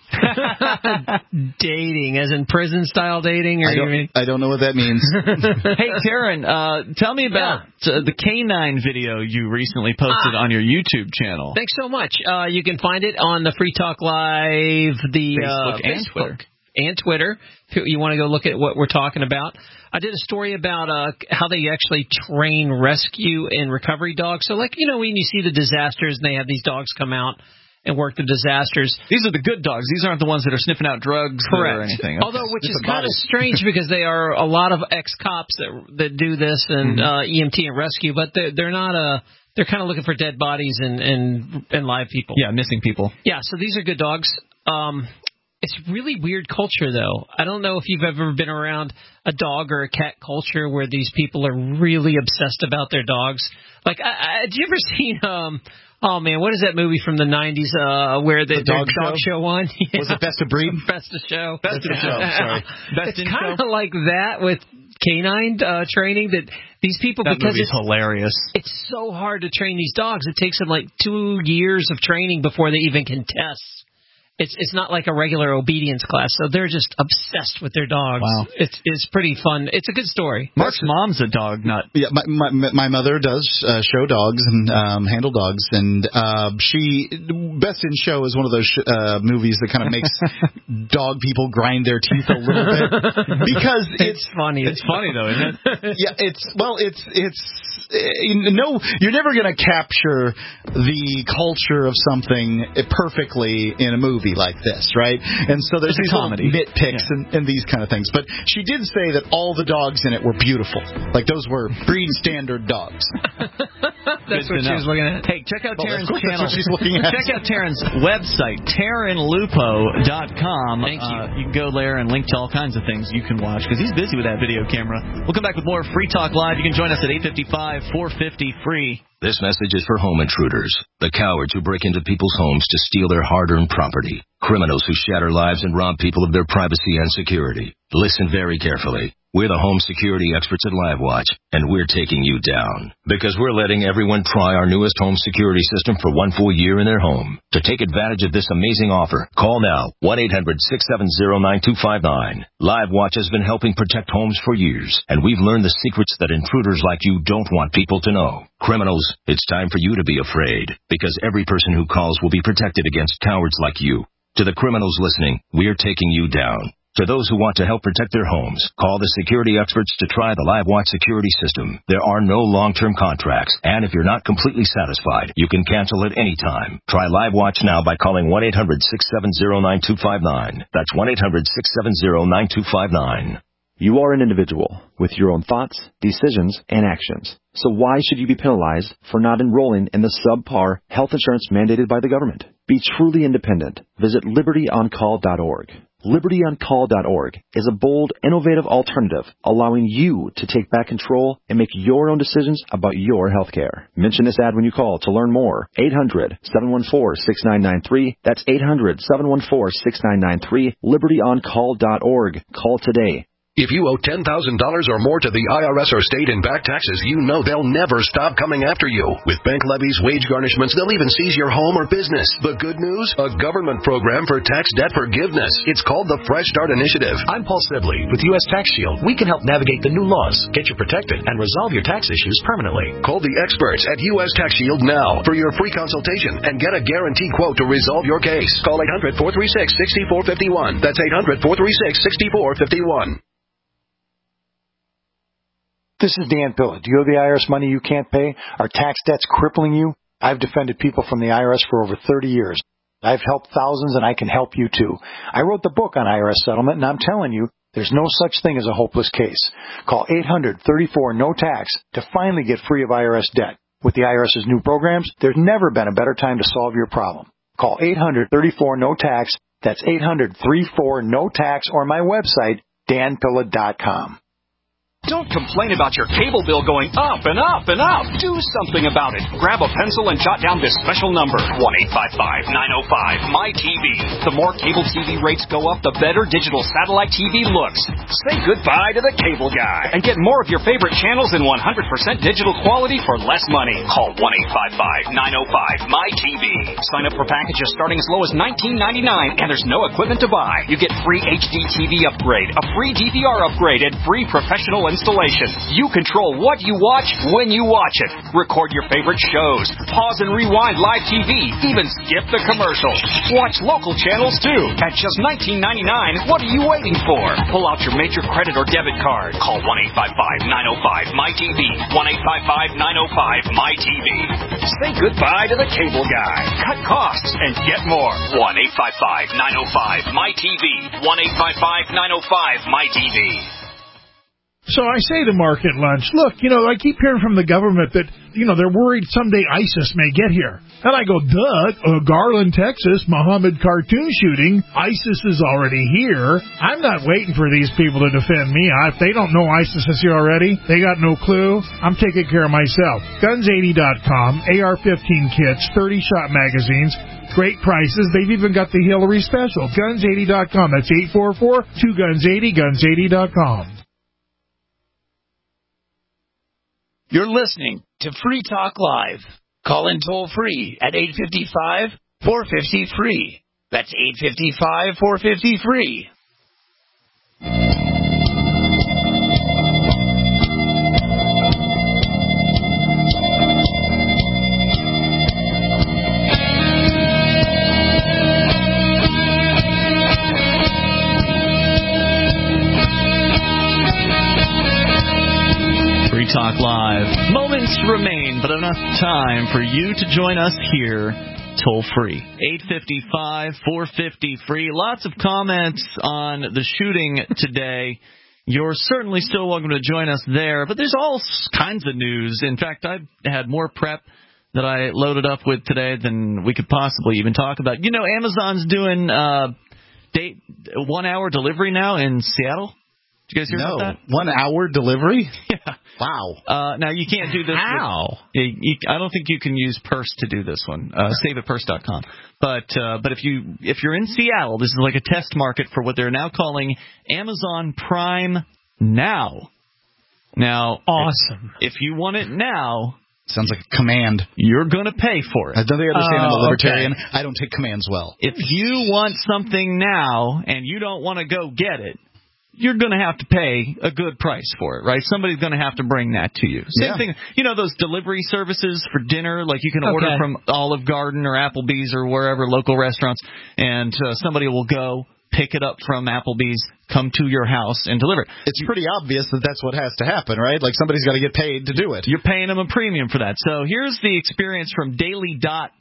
[SPEAKER 6] Dating, as in prison-style dating? Or
[SPEAKER 3] I, don't,
[SPEAKER 6] you mean?
[SPEAKER 3] I don't know what that means.
[SPEAKER 2] Hey, Taryn, uh, tell me about yeah. uh, the canine video you recently posted
[SPEAKER 6] ah.
[SPEAKER 2] on your YouTube channel.
[SPEAKER 6] Thanks so much. Uh, you can find it on the Free Talk Live, the
[SPEAKER 2] Facebook
[SPEAKER 6] uh,
[SPEAKER 2] and
[SPEAKER 6] Facebook
[SPEAKER 2] Twitter.
[SPEAKER 6] And Twitter. If you want to go look at what we're talking about. I did a story about uh, how they actually train rescue and recovery dogs. So, like, you know, when you see the disasters and they have these dogs come out and work the disasters.
[SPEAKER 2] These are the good dogs. These aren't the ones that are sniffing out drugs
[SPEAKER 6] Correct.
[SPEAKER 2] or anything. Okay.
[SPEAKER 6] Although, which
[SPEAKER 3] Just
[SPEAKER 6] is
[SPEAKER 3] a
[SPEAKER 6] kind of strange because they are a lot of ex-cops that that do this and
[SPEAKER 2] Mm-hmm.
[SPEAKER 6] uh, E M T and rescue, but they're, they're not a. They're kind of looking for dead bodies and, and and live people.
[SPEAKER 2] Yeah, missing people.
[SPEAKER 6] Yeah, so these are good dogs. Um, it's really weird culture, though. I don't know if you've ever been around a dog or a cat culture where these people are really obsessed about their dogs. Like, I, I, had you ever seen, um, oh, man, what is that movie from the nineties uh, where the,
[SPEAKER 3] the dog,
[SPEAKER 6] dog
[SPEAKER 3] show?
[SPEAKER 6] show one? Yeah.
[SPEAKER 3] Was it Best of Breed?
[SPEAKER 6] Best of Show.
[SPEAKER 3] Best of Show, sorry.
[SPEAKER 6] It's
[SPEAKER 2] Best in
[SPEAKER 6] kind
[SPEAKER 2] show?
[SPEAKER 6] of like that with canine uh, training that these people,
[SPEAKER 2] that
[SPEAKER 6] because
[SPEAKER 2] movie's
[SPEAKER 6] it's
[SPEAKER 2] hilarious.
[SPEAKER 6] It's so hard to train these dogs. It takes them like two years of training before they even can test. It's it's not like a regular obedience class, so they're just obsessed with their dogs.
[SPEAKER 2] Wow.
[SPEAKER 6] It's it's pretty fun. It's a good story.
[SPEAKER 2] Mark's mom's a dog nut.
[SPEAKER 3] Yeah, my my, my mother does uh, show dogs and um, handle dogs, and uh, she Best in Show is one of those sh- uh, movies that kind of makes dog people grind their teeth a little bit because it's,
[SPEAKER 6] it's funny.
[SPEAKER 2] It's funny though, isn't it?
[SPEAKER 3] Yeah, it's well, it's it's uh, no, you're never going to capture the culture of something perfectly in a movie like this, right? And so there's
[SPEAKER 2] It's
[SPEAKER 3] these
[SPEAKER 2] a comedy.
[SPEAKER 3] little nitpicks
[SPEAKER 2] Yeah.
[SPEAKER 3] and, and these kind of things. But she did say that all the dogs in it were beautiful. Like those were breed standard dogs.
[SPEAKER 6] That's
[SPEAKER 2] Good
[SPEAKER 6] what
[SPEAKER 2] to
[SPEAKER 6] she
[SPEAKER 2] know.
[SPEAKER 6] was looking at.
[SPEAKER 2] Hey, check out
[SPEAKER 3] Well,
[SPEAKER 2] Taryn's
[SPEAKER 3] of course that's
[SPEAKER 2] channel.
[SPEAKER 3] what she's looking at.
[SPEAKER 2] Check out Taryn's website, Taryn Lupo dot com.
[SPEAKER 6] Thank you.
[SPEAKER 2] Uh, you can go there and link to all kinds of things you can watch because he's busy with that video camera. We'll come back with more Free Talk Live. You can join us at eight five five, four fifty, free.
[SPEAKER 8] This message is for home intruders, the cowards who break into people's homes to steal their hard-earned property, criminals who shatter lives and rob people of their privacy and security. Listen very carefully. We're the home security experts at LiveWatch, and we're taking you down because we're letting everyone try our newest home security system for one full year in their home. To take advantage of this amazing offer, call now, one eight hundred, six seven zero, nine two five nine. LiveWatch has been helping protect homes for years, and we've learned the secrets that intruders like you don't want people to know. Criminals, it's time for you to be afraid, because every person who calls will be protected against cowards like you. To the criminals listening, we're taking you down. To those who want to help protect their homes, call the security experts to try the LiveWatch security system. There are no long-term contracts, and if you're not completely satisfied, you can cancel at any time. Try LiveWatch now by calling one eight hundred, six seven zero, nine two five nine. That's one eight hundred, six seven zero, nine two five nine.
[SPEAKER 20] You are an individual with your own thoughts, decisions, and actions. So why should you be penalized for not enrolling in the subpar health insurance mandated by the government? Be truly independent. Visit liberty on call dot org. liberty on call dot org is a bold, innovative alternative allowing you to take back control and make your own decisions about your health care. Mention this ad when you call to learn more. eight hundred, seven one four, six nine nine three. That's eight hundred, seven one four, six nine nine three. liberty on call dot org. Call today.
[SPEAKER 8] If you owe ten thousand dollars or more to the I R S or state in back taxes, you know they'll never stop coming after you. With bank levies, wage garnishments, they'll even seize your home or business. The good news? A government program for tax debt forgiveness. It's called the Fresh Start Initiative.
[SPEAKER 21] I'm Paul Sibley with U S Tax Shield. We can help navigate the new laws, get you protected, and resolve your tax issues permanently.
[SPEAKER 8] Call the experts at U S Tax Shield now for your free consultation and get a guaranteed quote to resolve your case. Call eight hundred, four three six, six four five one. That's eight hundred, four three six, six four five one.
[SPEAKER 22] This is Dan Pilla. Do you owe the I R S money you can't pay? Are tax debts crippling you? I've defended people from the I R S for over thirty years. I've helped thousands, and I can help you too. I wrote the book on I R S settlement, and I'm telling you, There's no such thing as a hopeless case. Call eight hundred, thirty-four, no tax to finally get free of I R S debt. With the IRS's new programs, there's never been a better time to solve your problem. Call eight hundred, thirty-four, no tax. That's eight hundred, thirty-four, no tax, or my website, dan pilla dot com.
[SPEAKER 1] Don't complain about your cable bill going up and up and up. Do something about it. Grab a pencil and jot down this special number, one eight five five, nine oh five, M Y T V. The more cable T V rates go up, the better digital satellite T V looks. Say goodbye to the cable guy and get more of your favorite channels in one hundred percent digital quality for less money. Call one eight five five, nine oh five, M Y T V. Sign up for packages starting as low as nineteen ninety-nine, and there's no equipment to buy. You get free H D T V upgrade, a free D V R upgrade, and free professional installation. You control what you watch when you watch it. Record your favorite shows. Pause and rewind live T V. Even skip the commercials. Watch local channels too. At just nineteen ninety-nine, what are you waiting for? Pull out your major credit or debit card. Call one eight five five, nine oh five, M Y T V. one eight five five, nine oh five, M Y T V. Say goodbye to the cable guy. Cut costs and get more. one eight five five, nine oh five, M Y T V. one eight five five, nine oh five, M Y T V.
[SPEAKER 4] So I say to Mark at lunch, look, you know, I keep hearing from the government that, you know, they're worried someday ISIS may get here. And I go, duh, uh, Garland, Texas, Muhammad cartoon shooting, ISIS is already here. I'm not waiting for these people to defend me. If they don't know ISIS is here already, they got no clue. I'm taking care of myself. guns eighty dot com, A R fifteen kits, thirty-shot magazines, great prices. They've even got the Hillary special. guns eighty dot com. That's eight four four, two guns eighty, guns eighty dot com.
[SPEAKER 11] You're listening to Free Talk Live. Call in toll free at eight five five, four five zero, free. That's eight five five, four five zero, free.
[SPEAKER 2] Talk Live. Moments remain, but enough time for you to join us here toll free. eight five five, four five zero, free. Lots of comments on the shooting today. You're certainly still welcome to join us there, but there's all kinds of news. In fact, I've had more prep that I loaded up with today than we could possibly even talk about. You know, Amazon's doing uh, date one hour delivery now in Seattle. Did you guys hear
[SPEAKER 3] no.
[SPEAKER 2] about that?
[SPEAKER 3] One hour delivery?
[SPEAKER 2] Yeah.
[SPEAKER 3] Wow.
[SPEAKER 2] Uh, now, you can't do this.
[SPEAKER 6] How?
[SPEAKER 2] With, you, you, I don't think you can use Purse to do this one, uh, save it purse dot com. But uh, but if, you, if you're in Seattle, this is like a test market for what they're now calling Amazon Prime Now. Now,
[SPEAKER 6] awesome.
[SPEAKER 2] If, if you want it now...
[SPEAKER 3] Sounds like a command.
[SPEAKER 2] You're going to pay for it.
[SPEAKER 3] I don't think I understand. I'm a
[SPEAKER 2] Oh,
[SPEAKER 3] libertarian.
[SPEAKER 2] okay.
[SPEAKER 3] I don't take commands well.
[SPEAKER 2] If you want something now and you don't want to go get it, you're going to have to pay a good price for it, right? Somebody's going to have to bring that to you. Same
[SPEAKER 3] Yeah.
[SPEAKER 2] thing, you know, those delivery services for dinner, like you can
[SPEAKER 6] Okay.
[SPEAKER 2] order from Olive Garden or Applebee's or wherever, local restaurants, and uh, somebody will go pick it up from Applebee's, come to your house, and deliver it.
[SPEAKER 3] It's pretty obvious that that's what has to happen, right? Like somebody's got to get paid to do it.
[SPEAKER 2] You're paying them a premium for that. So here's the experience from daily dot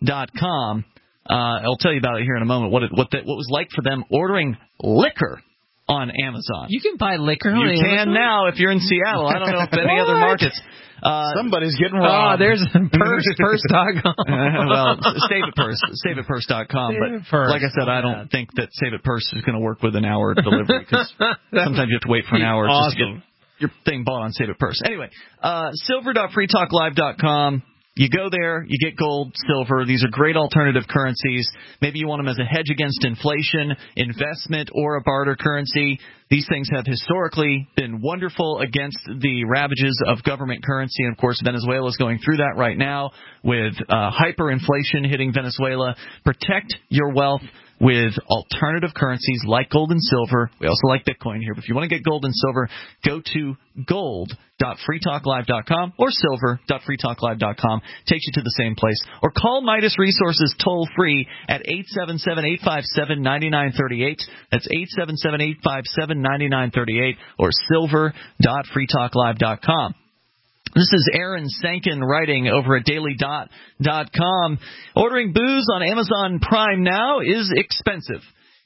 [SPEAKER 2] com. Uh, I'll tell you about it here in a moment, what it, what, the, what was like for them ordering liquor on Amazon.
[SPEAKER 6] You can buy liquor
[SPEAKER 2] You
[SPEAKER 6] on
[SPEAKER 2] can
[SPEAKER 6] Amazon?
[SPEAKER 2] now if you're in Seattle. I don't know if any other
[SPEAKER 6] What?
[SPEAKER 2] markets. Uh,
[SPEAKER 3] Somebody's getting
[SPEAKER 6] Oh,
[SPEAKER 3] robbed.
[SPEAKER 6] there's purse, purse dot com.
[SPEAKER 2] well, save it purse, save it purse dot com.
[SPEAKER 6] Save
[SPEAKER 2] But
[SPEAKER 6] It Purse.
[SPEAKER 2] like I said, I don't think that Save It Purse is going to work with an hour delivery because sometimes you have to wait for an hour just to
[SPEAKER 6] Awesome.
[SPEAKER 2] get your thing bought on Save It Purse. Anyway, uh, silver dot free talk live dot com. You go there, you get gold, silver. These are great alternative currencies. Maybe you want them as a hedge against inflation, investment, or a barter currency. These things have historically been wonderful against the ravages of government currency. And, of course, Venezuela is going through that right now with uh, hyperinflation hitting Venezuela. Protect your wealth with alternative currencies like gold and silver. We also like Bitcoin here. But if you want to get gold and silver, go to gold dot free talk live dot com or silver dot free talk live dot com. Takes you to the same place. Or call Midas Resources toll-free at eight seven seven, eight five seven, nine nine three eight. That's eight seven seven, eight five seven, nine nine three eight or silver dot free talk live dot com. This is Aaron Sankin writing over at daily dot com. Ordering booze on Amazon Prime Now is expensive.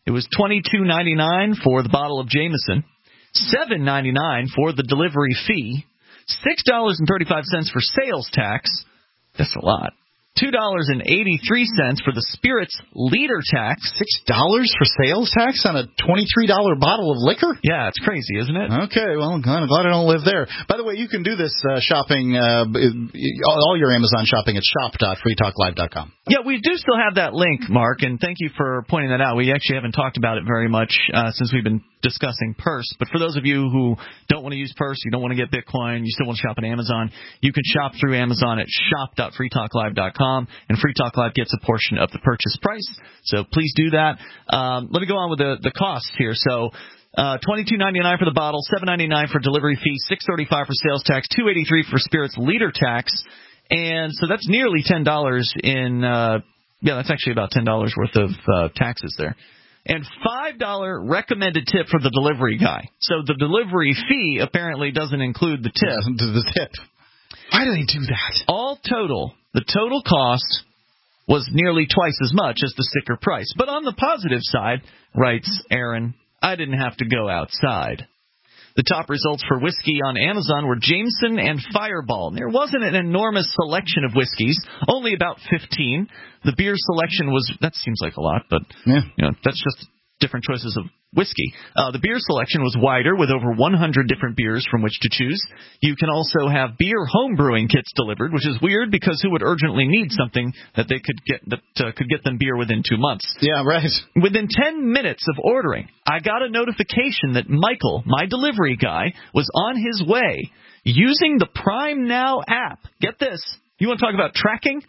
[SPEAKER 2] It was twenty-two ninety-nine for the bottle of Jameson, seven ninety-nine for the delivery fee, six dollars and thirty-five cents for sales tax. That's a lot. two dollars and eighty-three cents for the spirits liter tax.
[SPEAKER 3] six dollars for sales tax on a twenty-three dollar bottle of liquor?
[SPEAKER 2] Yeah, it's crazy, isn't it?
[SPEAKER 3] Okay, well, I'm glad I don't live there. By the way, you can do this uh, shopping, uh, all your Amazon shopping at shop dot free talk live dot com.
[SPEAKER 2] Yeah, we do still have that link, Mark, and thank you for pointing that out. We actually haven't talked about it very much uh, since we've been discussing Purse. But for those of you who don't want to use Purse, you don't want to get Bitcoin, you still want to shop on Amazon, you can shop through Amazon at shop dot free talk live dot com, and Free Talk Live gets a portion of the purchase price. So please do that. Um, let me go on with the, the costs here. So uh, twenty-two ninety-nine for the bottle, seven ninety-nine for delivery fee, six thirty-five for sales tax, two eighty-three for spirits liter tax. And so that's nearly ten dollars in uh, – yeah, that's actually about ten dollars worth of uh, taxes there. And five dollars recommended tip for the delivery guy. So the delivery fee apparently doesn't include the tip.
[SPEAKER 3] The tip. Why do they do that?
[SPEAKER 2] All total, the total cost was nearly twice as much as the sticker price. But on the positive side, writes Aaron, I didn't have to go outside. The top results for whiskey on Amazon were Jameson and Fireball. There wasn't an enormous selection of whiskeys, only about fifteen. The beer selection was, that seems like a lot, but
[SPEAKER 3] yeah.
[SPEAKER 2] you know, that's just different choices of whiskey. Uh, the beer selection was wider, with over one hundred different beers from which to choose. You can also have beer home brewing kits delivered, which is weird because who would urgently need something that they could get that uh, could get them beer within two months?
[SPEAKER 3] Yeah, right.
[SPEAKER 2] Within ten minutes of ordering, I got a notification that Michael, my delivery guy, was on his way using the Prime Now app. Get this. You want to talk about tracking?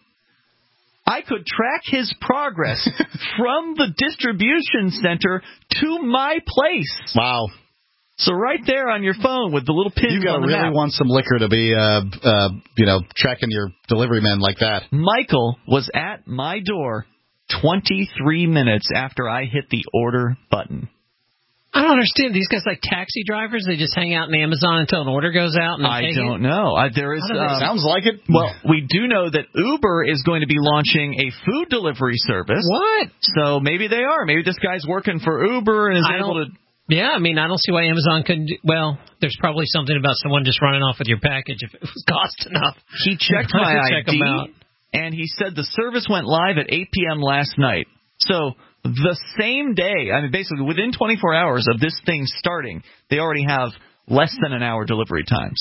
[SPEAKER 2] I could track his progress from the distribution center to my place.
[SPEAKER 3] Wow.
[SPEAKER 2] So right there on your phone with the little pins on the map.
[SPEAKER 3] You got to really want some liquor to be, uh, uh, you know, tracking your delivery men like that.
[SPEAKER 2] Michael was at my door twenty-three minutes after I hit the order button.
[SPEAKER 6] I don't understand. These guys like taxi drivers? They just hang out in Amazon until an order goes out and they
[SPEAKER 2] I
[SPEAKER 6] take
[SPEAKER 2] don't
[SPEAKER 6] it?
[SPEAKER 2] know. I, there is.
[SPEAKER 3] Um, sounds like it.
[SPEAKER 2] Well, we do know that Uber is going to be launching a food delivery service.
[SPEAKER 6] What?
[SPEAKER 2] So maybe they are. Maybe this guy's working for Uber and is
[SPEAKER 6] I
[SPEAKER 2] able to.
[SPEAKER 6] Yeah, I mean, I don't see why Amazon couldn't do, well, there's probably something about someone just running off with your package if it was cost enough.
[SPEAKER 2] He checked my
[SPEAKER 6] check
[SPEAKER 2] I D,
[SPEAKER 6] them out.
[SPEAKER 2] and he said the service went live at eight p.m. last night. So the same day, I mean, basically within twenty-four hours of this thing starting, they already have less than an hour delivery times.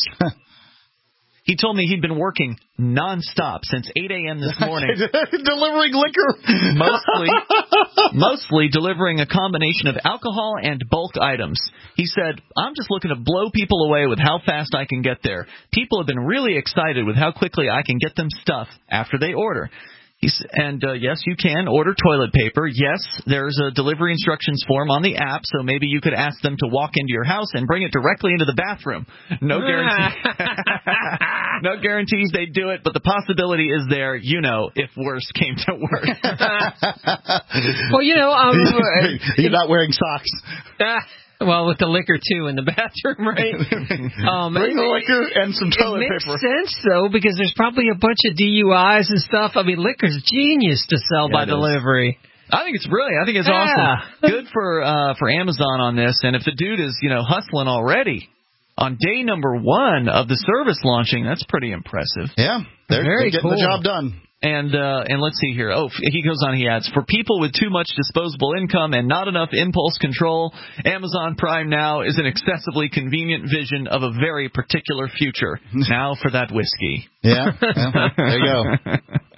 [SPEAKER 2] He told me he'd been working nonstop since eight a.m. this morning.
[SPEAKER 3] Delivering liquor.
[SPEAKER 2] Mostly, mostly delivering a combination of alcohol and bulk items. He said, I'm just looking to blow people away with how fast I can get there. People have been really excited with how quickly I can get them stuff after they order. He's, and, uh, yes, you can order toilet paper. Yes, there's a delivery instructions form on the app, so maybe you could ask them to walk into your house and bring it directly into the bathroom. No guarantee. No guarantees they do it, but the possibility is there, you know, if worse came to worse.
[SPEAKER 6] Well, you know, um,
[SPEAKER 3] you're not wearing socks.
[SPEAKER 6] Uh, well, with the liquor, too, in the bathroom, right? Um,
[SPEAKER 3] Bring the liquor and some toilet
[SPEAKER 6] paper. It makes
[SPEAKER 3] paper.
[SPEAKER 6] sense, though, because there's probably a bunch of D U Is and stuff. I mean, liquor's genius to sell
[SPEAKER 2] Yeah,
[SPEAKER 6] by
[SPEAKER 2] it
[SPEAKER 6] delivery.
[SPEAKER 2] Is. I think it's brilliant. I think it's
[SPEAKER 6] Yeah.
[SPEAKER 2] awesome. Good for uh, for Amazon on this. And if the dude is, you know, hustling already on day number one of the service launching, that's pretty impressive.
[SPEAKER 3] Yeah, they're,
[SPEAKER 6] Very
[SPEAKER 3] they're getting
[SPEAKER 6] cool.
[SPEAKER 3] the job done.
[SPEAKER 2] And uh, and let's see here. Oh, he goes on, he adds, for people with too much disposable income and not enough impulse control, Amazon Prime Now is an excessively convenient vision of a very particular future. Now for that whiskey.
[SPEAKER 3] Yeah, well, there you go.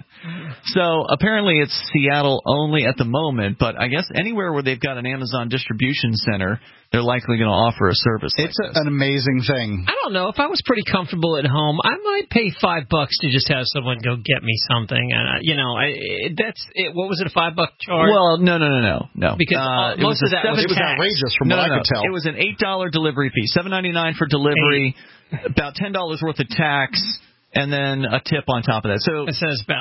[SPEAKER 2] So apparently it's Seattle only at the moment, but I guess anywhere where they've got an Amazon distribution center, they're likely going to offer a service like
[SPEAKER 3] It's
[SPEAKER 2] this.
[SPEAKER 3] a, an amazing thing.
[SPEAKER 6] I don't know. If I was pretty comfortable at home, I might pay five bucks to just have someone go get me something. And uh, you know, I, it, that's it. What was it? A five buck charge?
[SPEAKER 2] Well, no, no, no, no, no.
[SPEAKER 6] Because
[SPEAKER 2] uh,
[SPEAKER 6] uh, most of that was
[SPEAKER 3] It was
[SPEAKER 6] tax.
[SPEAKER 3] outrageous from
[SPEAKER 2] no,
[SPEAKER 3] what
[SPEAKER 2] no,
[SPEAKER 3] I
[SPEAKER 2] no.
[SPEAKER 3] could tell.
[SPEAKER 2] It was an eight dollar delivery fee, seven ninety nine for delivery, about ten dollars worth of tax, and then a tip on top of that. So
[SPEAKER 6] It says about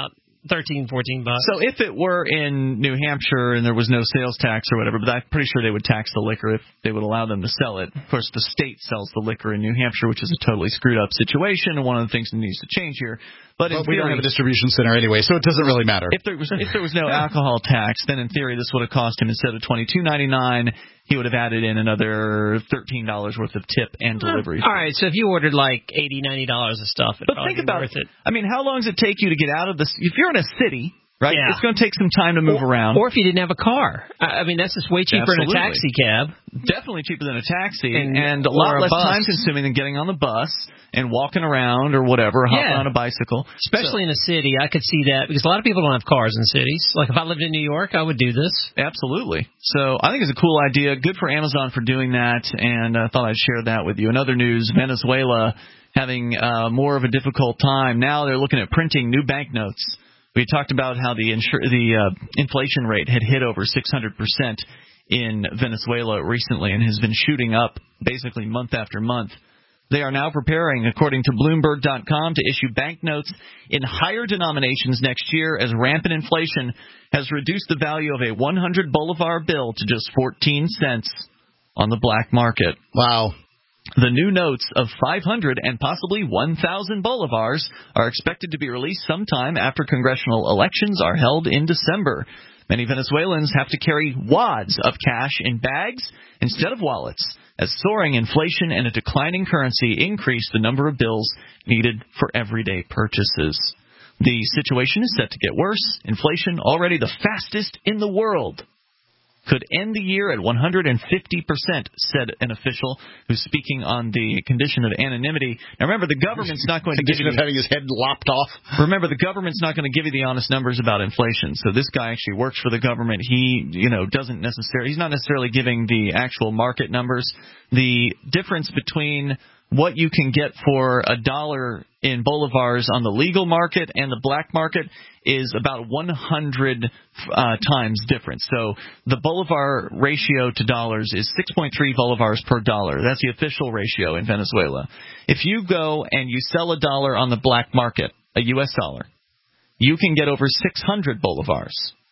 [SPEAKER 6] thirteen, fourteen bucks.
[SPEAKER 2] So if it were in New Hampshire and there was no sales tax or whatever, but I'm pretty sure they would tax the liquor if they would allow them to sell it. Of course, the state sells the liquor in New Hampshire, which is a totally screwed up situation, and one of the things that needs to change here. But in
[SPEAKER 3] well, we
[SPEAKER 2] theory,
[SPEAKER 3] don't have a distribution center anyway, so it doesn't really matter.
[SPEAKER 2] If there was if there was no alcohol tax, then in theory this would have cost him, instead of twenty-two ninety-nine, he would have added in another thirteen dollars worth of tip and delivery.
[SPEAKER 6] All right, so if you ordered like eighty dollars, ninety dollars of stuff, it'd
[SPEAKER 2] but
[SPEAKER 6] probably
[SPEAKER 2] think
[SPEAKER 6] be
[SPEAKER 2] about
[SPEAKER 6] worth it.
[SPEAKER 2] I mean, how long does it take you to get out of this? If you're in a city, right,
[SPEAKER 6] Yeah.
[SPEAKER 2] it's going to take some time to move
[SPEAKER 6] or,
[SPEAKER 2] around.
[SPEAKER 6] Or if you didn't have a car. I mean, that's just way cheaper
[SPEAKER 2] Absolutely.
[SPEAKER 6] than a taxi cab.
[SPEAKER 2] Definitely cheaper than a taxi,
[SPEAKER 6] And-
[SPEAKER 2] and, a
[SPEAKER 6] or
[SPEAKER 2] lot
[SPEAKER 6] a
[SPEAKER 2] less
[SPEAKER 6] bus.
[SPEAKER 2] time consuming than getting on the bus and walking around or whatever, hopping
[SPEAKER 6] Yeah.
[SPEAKER 2] on a bicycle.
[SPEAKER 6] Especially in a city, I could see that, because a lot of people don't have cars in cities. Like if I lived in New York, I would do this.
[SPEAKER 2] Absolutely. So I think it's a cool idea. Good for Amazon for doing that, and I thought I'd share that with you. In other news, Venezuela having uh, more of a difficult time. Now they're looking at printing new banknotes. We talked about how the insur- the uh, inflation rate had hit over six hundred percent in Venezuela recently and has been shooting up basically month after month. They are now preparing, according to Bloomberg dot com, to issue banknotes in higher denominations next year as rampant inflation has reduced the value of a one hundred Bolivar bill to just fourteen cents on the black market.
[SPEAKER 3] Wow.
[SPEAKER 2] The new notes of five hundred and possibly one thousand Bolivars are expected to be released sometime after congressional elections are held in December. Many Venezuelans have to carry wads of cash in bags instead of wallets, as soaring inflation and a declining currency increase the number of bills needed for everyday purchases. The situation is set to get worse. Inflation, already the fastest in the world, could end the year at one hundred fifty percent, said an official who's speaking on the condition of anonymity. Now, remember, the government's not going to give you
[SPEAKER 3] of having his head lopped off.
[SPEAKER 2] Remember, the government's not going to give you the honest numbers about inflation. So this guy actually works for the government. He, you know, doesn't necessarily, he's not necessarily giving the actual market numbers. The difference between what you can get for a dollar in bolivars on the legal market and the black market is about one hundred uh, times difference. So the bolivar ratio to dollars is six point three bolivars per dollar. That's the official ratio in Venezuela. If you go and you sell a dollar on the black market, a U S dollar, you can get over six hundred bolivars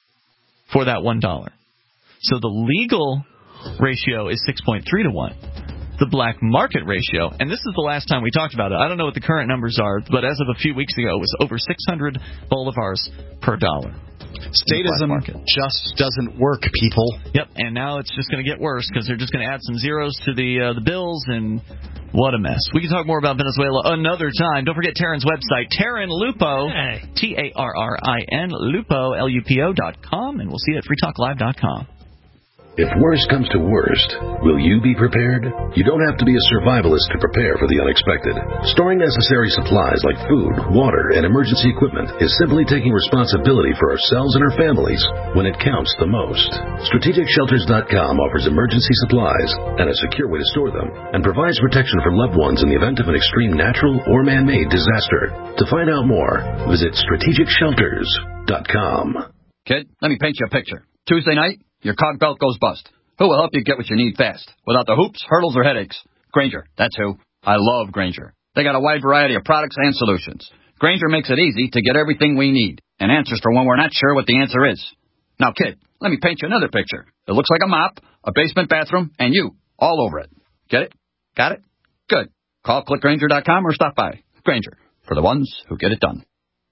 [SPEAKER 2] for that one dollar. So the legal ratio is six point three to one. The black market ratio, and this is the last time we talked about it. I don't know what the current numbers are, but as of a few weeks ago, it was over six hundred bolivars per dollar.
[SPEAKER 3] Statism just doesn't work, people.
[SPEAKER 2] Yep, and now it's just going to get worse because they're just going to add some zeros to the uh, the bills, and what a mess. We can talk more about Venezuela another time. Don't forget Taryn's website, Taryn Lupo, hey. T A R R I N, Lupo, L U P O dot com, and we'll see you at free talk live dot com.
[SPEAKER 8] If worst comes to worst, will you be prepared? You don't have to be a survivalist to prepare for the unexpected. Storing necessary supplies like food, water, and emergency equipment is simply taking responsibility for ourselves and our families when it counts the most. Strategic Shelters dot com offers emergency supplies and a secure way to store them, and provides protection for loved ones in the event of an extreme natural or man-made disaster. To find out more, visit Strategic Shelters dot com.
[SPEAKER 5] Kid, let me paint you a picture. Tuesday night, your cog belt goes bust. Who will help you get what you need fast, without the hoops, hurdles, or headaches? Grainger, that's who. I love Grainger. They got a wide variety of products and solutions. Grainger makes it easy to get everything we need, and answers for when we're not sure what the answer is. Now, kid, let me paint you another picture. It looks like a mop, a basement bathroom, and you, all over it. Get it? Got it? Good. Call click Grainger dot com or stop by. Grainger, for the ones who get it done.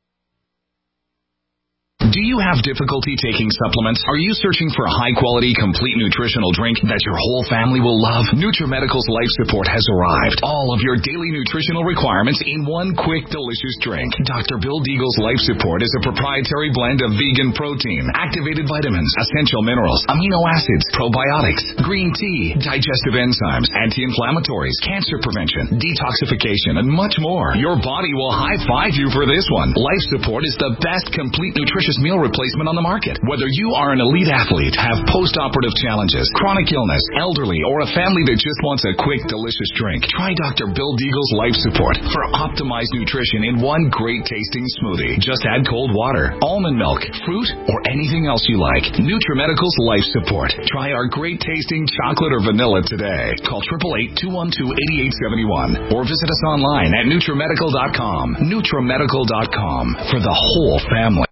[SPEAKER 9] Do you have difficulty taking supplements? Are you searching for a high-quality, complete nutritional drink that your whole family will love? NutriMedical's Life Support has arrived. All of your daily nutritional requirements in one quick, delicious drink. Doctor Bill Deagle's Life Support is a proprietary blend of vegan protein, activated vitamins, essential minerals, amino acids, probiotics, green tea, digestive enzymes, anti-inflammatories, cancer prevention, detoxification, and much more. Your body will high-five you for this one. Life Support is the best complete nutritious meal replacement on the market. Whether you are an elite athlete, have post-operative challenges, chronic illness, elderly, or a family that just wants a quick, delicious drink, try Doctor Bill Deagle's Life Support for optimized nutrition in one great-tasting smoothie. Just add cold water, almond milk, fruit, or anything else you like. NutriMedical's Life Support. Try our great-tasting chocolate or vanilla today. Call eight eight eight, two one two, eight eight seven one or visit us online at NutriMedical dot com. NutriMedical dot com for the whole family.